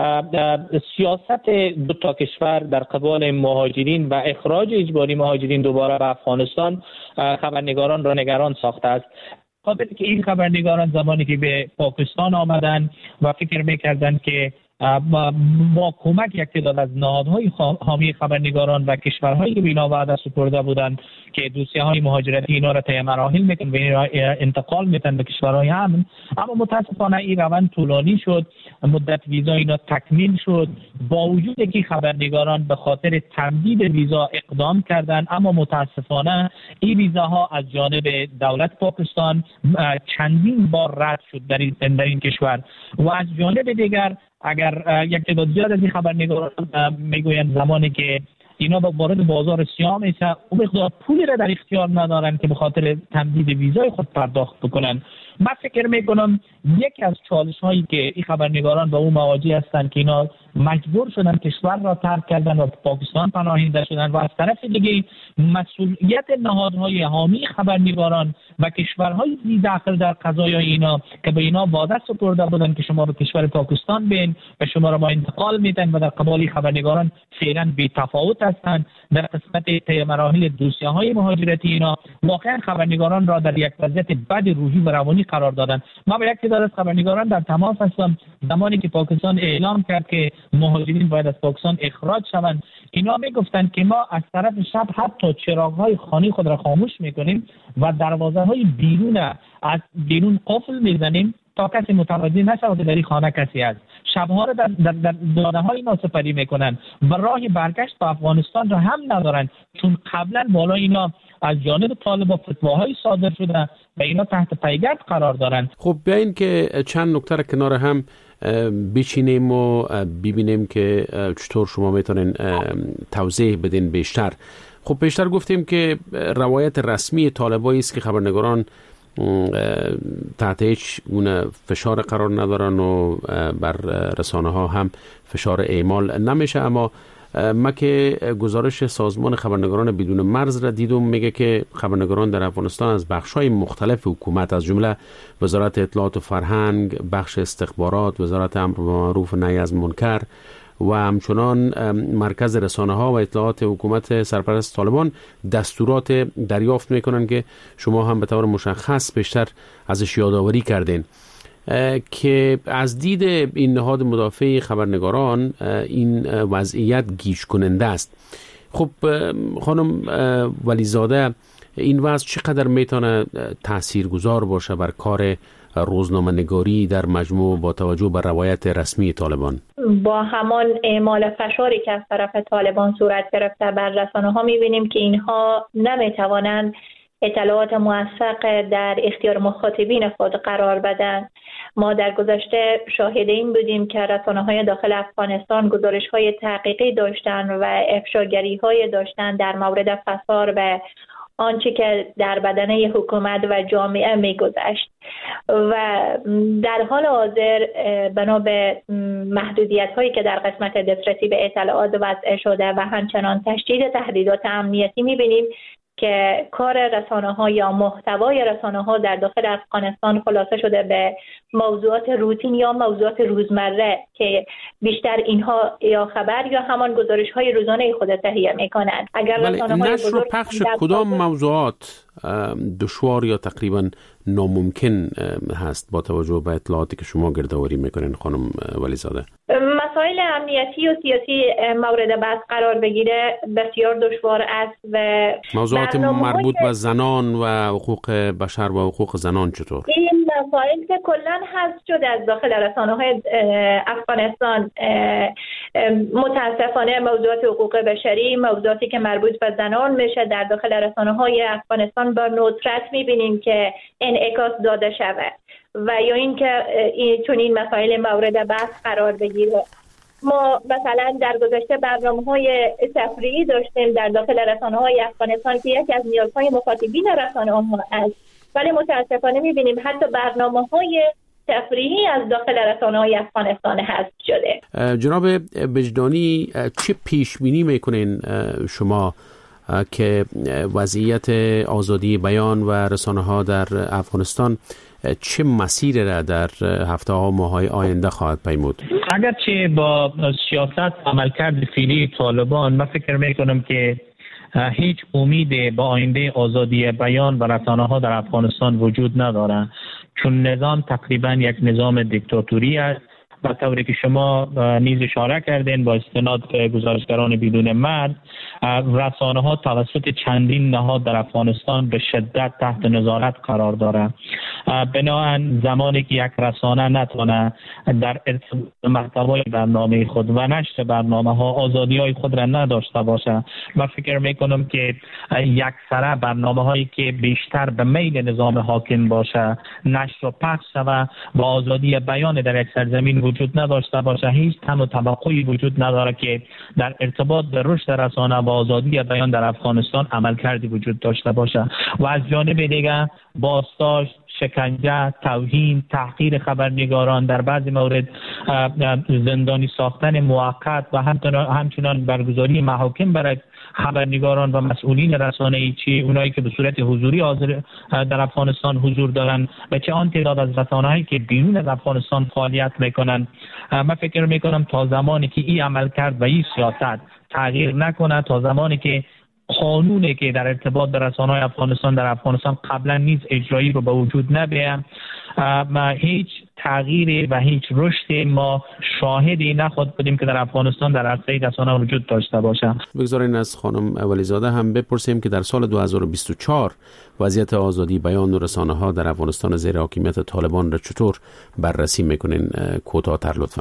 سیاست 2 کشور در قبال مهاجرین و اخراج اجباری مهاجرین دوباره به افغانستان خبرنگاران را نگران ساخته است. خاطر که این خبرنگاران زمانی که به پاکستان آمدن و فکر میکردند که با کمک یک تعداد از نهادهای حامی خبرنگاران و کشورهایی که به اینا وعده سپرده بودند که دوسیه‌های مهاجرتی اینا را طی مراحل میکنن و اینا انتقال میتن به کشورهای امن، اما متاسفانه این روند طولانی شد، مدت ویزا اینا تکمیل شد، با وجود که خبرنگاران به خاطر تمدید ویزا اقدام کردند، اما متاسفانه این ویزاها از جانب دولت پاکستان چندین بار رد شد در این کشور. و از جانب دیگر اگر یک تعداد زیاد از این خبرنگاران میگویند زمانی که اینا وارد بازار سیاه میشه اون مقدار پولی را در اختیار ندارن که به خاطر تمدید ویزای خود پرداخت بکنن. من فکر میکنم یکی از چالش هایی که این خبرنگاران با اون مواجه هستند که اینا مجبور شدن کشور را ترک کردن و پاکستان پناهنده شدن و از طرف دیگه مسئولیت نهادهای حامی خبرنگاران و کشورهای داخل در قضایای اینا که به اینا وعده سپرده بودن که شما به کشور پاکستان بین و شما را ما انتقال میدن و در قبال خبرنگاران فعلا بی تفاوت هستند. در قسمت طی مراحل دوسیه‌های مهاجرتی اینا واقعا خبرنگاران را در یک وضعیت بد روحی و روانی قرار دادن. ما با یک تعداد از خبرنگاران در تماس هستم زمانی که پاکستان اعلام کرد که مهاجرین باید از پاکستان اخراج شوند، اینا میگفتند که ما از طرف شب حتی چراغ‌های خانه خود را خاموش میکنیم و دروازه‌های بیرون قفل میزنیم تا کسی متوجه نشود در این خانه کسی است. شبها را در دانه‌های اینا سپری میکنن و راه برگشت به افغانستان را هم ندارن، چون قبلا بالا اینا از جانب طالبان فتواهای صادر شده و اینا تحت پیگرد قرار دارن. خب بیاین که چند نکته را کنار هم بچینیم و ببینیم که چطور شما میتونین توضیح بدین بیشتر. خب بیشتر گفتیم که روایت رسمی طالبایی است که خبرنگاران تحت هیچ گونه فشار قرار ندارن و بر رسانه ها هم فشار اعمال نمیشه، اما ما که گزارش سازمان خبرنگاران بدون مرز را دیدم میگه که خبرنگاران در افغانستان از بخش‌های مختلف حکومت از جمله وزارت اطلاعات و فرهنگ، بخش استخبارات، وزارت امر بالمعروف و نهی از منکر و همچنان مرکز رسانه‌ها و اطلاعات حکومت سرپرست طالبان دستورات دریافت میکنن که شما هم به طور مشخص بیشتر ازش یادآوری کردین که از دید این نهاد مدافع خبرنگاران این وضعیت گیج کننده است. خب خانم ولیزاده، این وضع چقدر میتونه تاثیرگذار باشه بر کار روزنامه‌نگاری در مجموع با توجه به روایت رسمی طالبان؟ با همان اعمال فشاری که از طرف طالبان صورت گرفته بر رسانه‌ها می‌بینیم که اینها نمی‌توانند اطلاعات موثق در اختیار مخاطبین خود قرار بدن. ما در گذشته شاهد این بودیم که رسانه‌های داخل افغانستان گزارش‌های تحقیقی داشتند و افشاگری‌های داشتند در مورد فساد و آنچه که در بدنه حکومت و جامعه می‌گذشت و در حال حاضر بنا به محدودیت‌هایی که در قسمت دسترسی به اطلاعات وضع شده و همچنان تشدید تهدیدات امنیتی می‌بینیم که کار رسانه‌ها یا محتوای رسانه‌ها در داخل افغانستان خلاصه شده به موضوعات روتین یا موضوعات روزمره که بیشتر اینها یا خبر یا همان گزارش‌های روزانه خود تهیه می‌کنند. اگر رسانه‌های نشر و پخش کدام موضوعات دشوار یا تقریبا ناممکن هست با توجه به اطلاعاتی که شما گردآوری میکنین خانم ولیزاده؟ مسائل امنیتی و سیاسی مورد بحث قرار بگیره بسیار دشوار است و موضوعات مربوط به زنان و حقوق بشر و حقوق زنان چطور؟ این مسائل که کلاً حذف شده از داخل رسانه‌های افغانستان، متاسفانه موضوعات حقوق بشری، موضوعاتی که مربوط به زنان میشه در داخل رسانه‌های افغانستان با ندرت می‌بینیم که انعکاس داده شود و یا اینکه این مسائل مورد بحث قرار بگیره. ما مثلا در گذشته برنامه‌های تفریحی داشتیم در داخل رسانه‌های افغانستان که یکی از نیازهای مخاطبین رسانه‌ها است، ولی متاسفانه می‌بینیم حتی برنامه‌های تفریحی از داخل رسانه‌های افغانستان حذف شده. جناب وجدانی، چه پیش بینی می‌کنین شما که وضعیت آزادی بیان و رسانه‌ها در افغانستان چه مسیری را در هفته‌ها و ماه‌های آینده خواهد پیمود؟ اگرچه با سیاست عملکرد فعلی طالبان من فکر می‌کنم که هیچ امید با آینده آزادی بیان و رسانه‌ها در افغانستان وجود ندارد، چون نظام تقریبا یک نظام دیکتاتوری است به طوری که شما نیز اشاره کردین با استناد به گزارشگران بدون مرز، رسانه ها توسط چندین نهاد در افغانستان به شدت تحت نظارت قرار داره. بنابراین زمانی که یک رسانه نتونه در ارتباط محتوای برنامه خود و نشر برنامه ها آزادی های خود را نداشته باشه، من فکر میکنم که یکسره برنامه هایی که بیشتر به میل نظام حاکم باشه نشر و پخش شود و آزادی بیان در یک سرزمین وجود نداشته باشه، هیچ تم و توقعی وجود نداره که در ارتباط به رشد رسانه و آزادی بیان در افغانستان عملکردی وجود داشته باشه. و از جانب دیگر بازداشت، شکنجه، توهین، تحقیر خبرنگاران، در بعضی مورد زندانی ساختن موقت و همچنان برگزاری محاکم برای خبرنگاران و مسئولین رسانه‌ای، چی اونایی که به صورت حضوری حاضر در افغانستان حضور دارن و چه آن تعداد از رسانه‌هایی که بیرون از افغانستان فعالیت میکنن. من فکر میکنم تا زمانی که این عملکرد و این سیاست تغییر نکنه، تا زمانی که قانونی که در ارتباط به رسانه‌های افغانستان در افغانستان قبلا نیز اجرایی رو به وجود نبیه، ما هیچ تغییری و هیچ رشدی ما شاهدی نخواهد بودیم که در افغانستان در عرصه رسانه وجود داشته باشه. بگذارین از خانم ولیزاده هم بپرسیم که در سال 2024 وضعیت آزادی بیان و رسانه ها در افغانستان زیر حاکمیت طالبان را چطور بررسی میکنین؟ کوتاه‌تر لطفاً.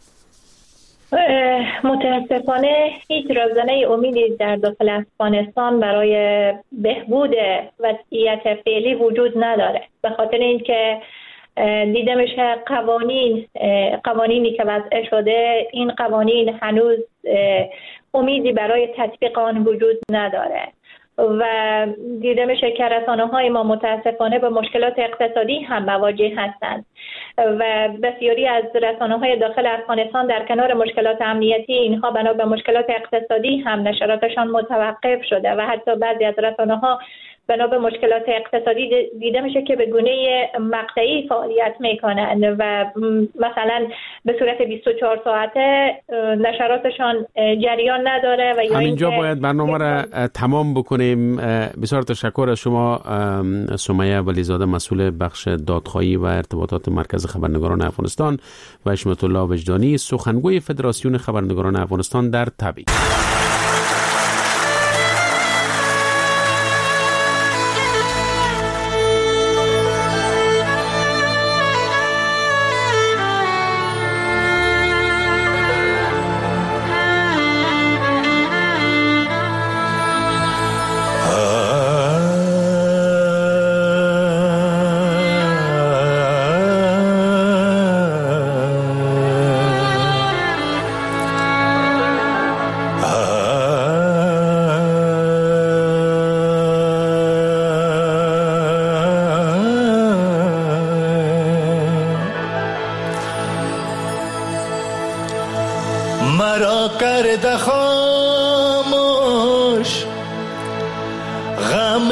متاسفانه هیچ رازنه امیدی در داخل افغانستان برای بهبود وضعیت فعلی وجود نداره، به خاطر اینکه دیده میشه قوانینی که وضع شده، این قوانین هنوز امیدی برای تطبیق آن وجود نداره و دیده میشه که رسانه‌های ما متاسفانه به مشکلات اقتصادی هم مواجه هستند و بسیاری از رسانه‌های داخل افغانستان در کنار مشکلات امنیتی، اینها بنا به مشکلات اقتصادی هم نشراتشان متوقف شده و حتی بعضی از رسانه‌ها بنا به مشکلات اقتصادی دیده میشه که به گونه مقطعی فعالیت میکنن و مثلا به صورت 24 ساعته نشراتشان جریان نداره و یا همینجا باید برنامه را تمام بکنیم. بسیار تشکر از شما سمیه ولیزاده، مسئول بخش دادخواهی و ارتباطات مرکز خبرنگاران افغانستان، و حشمت الله وجدانی، سخنگوی فدراسیون خبرنگاران افغانستان در تبریز. مرا کرده خاموش غم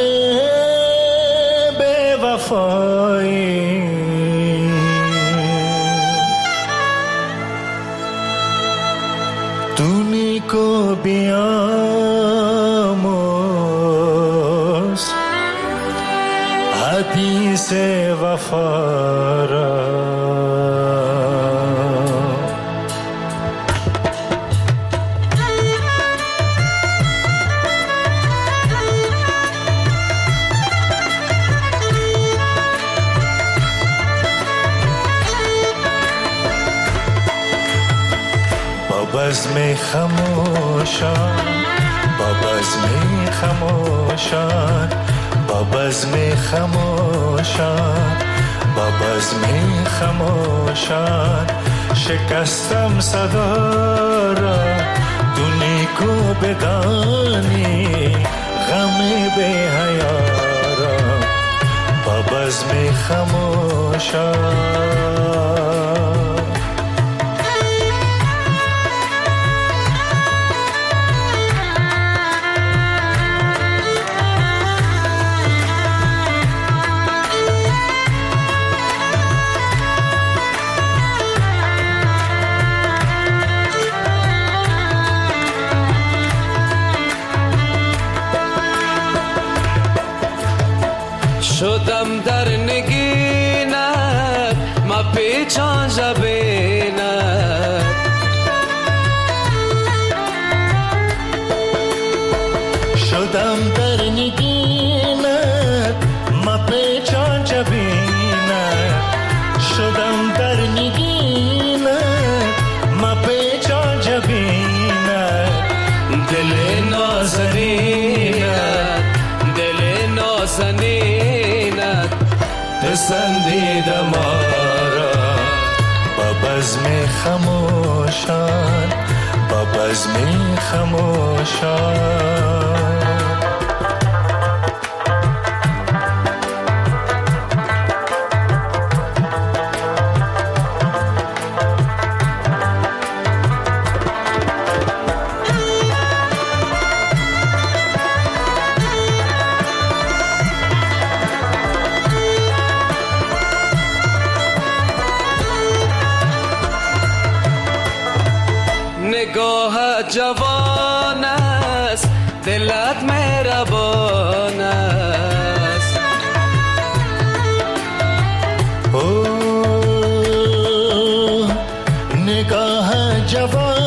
بے وفایی، تو نیکو بیاموز حدیث وفا را. بزم خموشان، با بزم خموشان، با بزم خموشان، با بزم خموشان، شکستم صدا را تو نیکو بدانی غم بی حیا را. با بزم خموشان شدم در نگینت ما پیچان جبینت خموشان با بزم خموشان نگاه جوان است دلت مهربان است نگاه جوان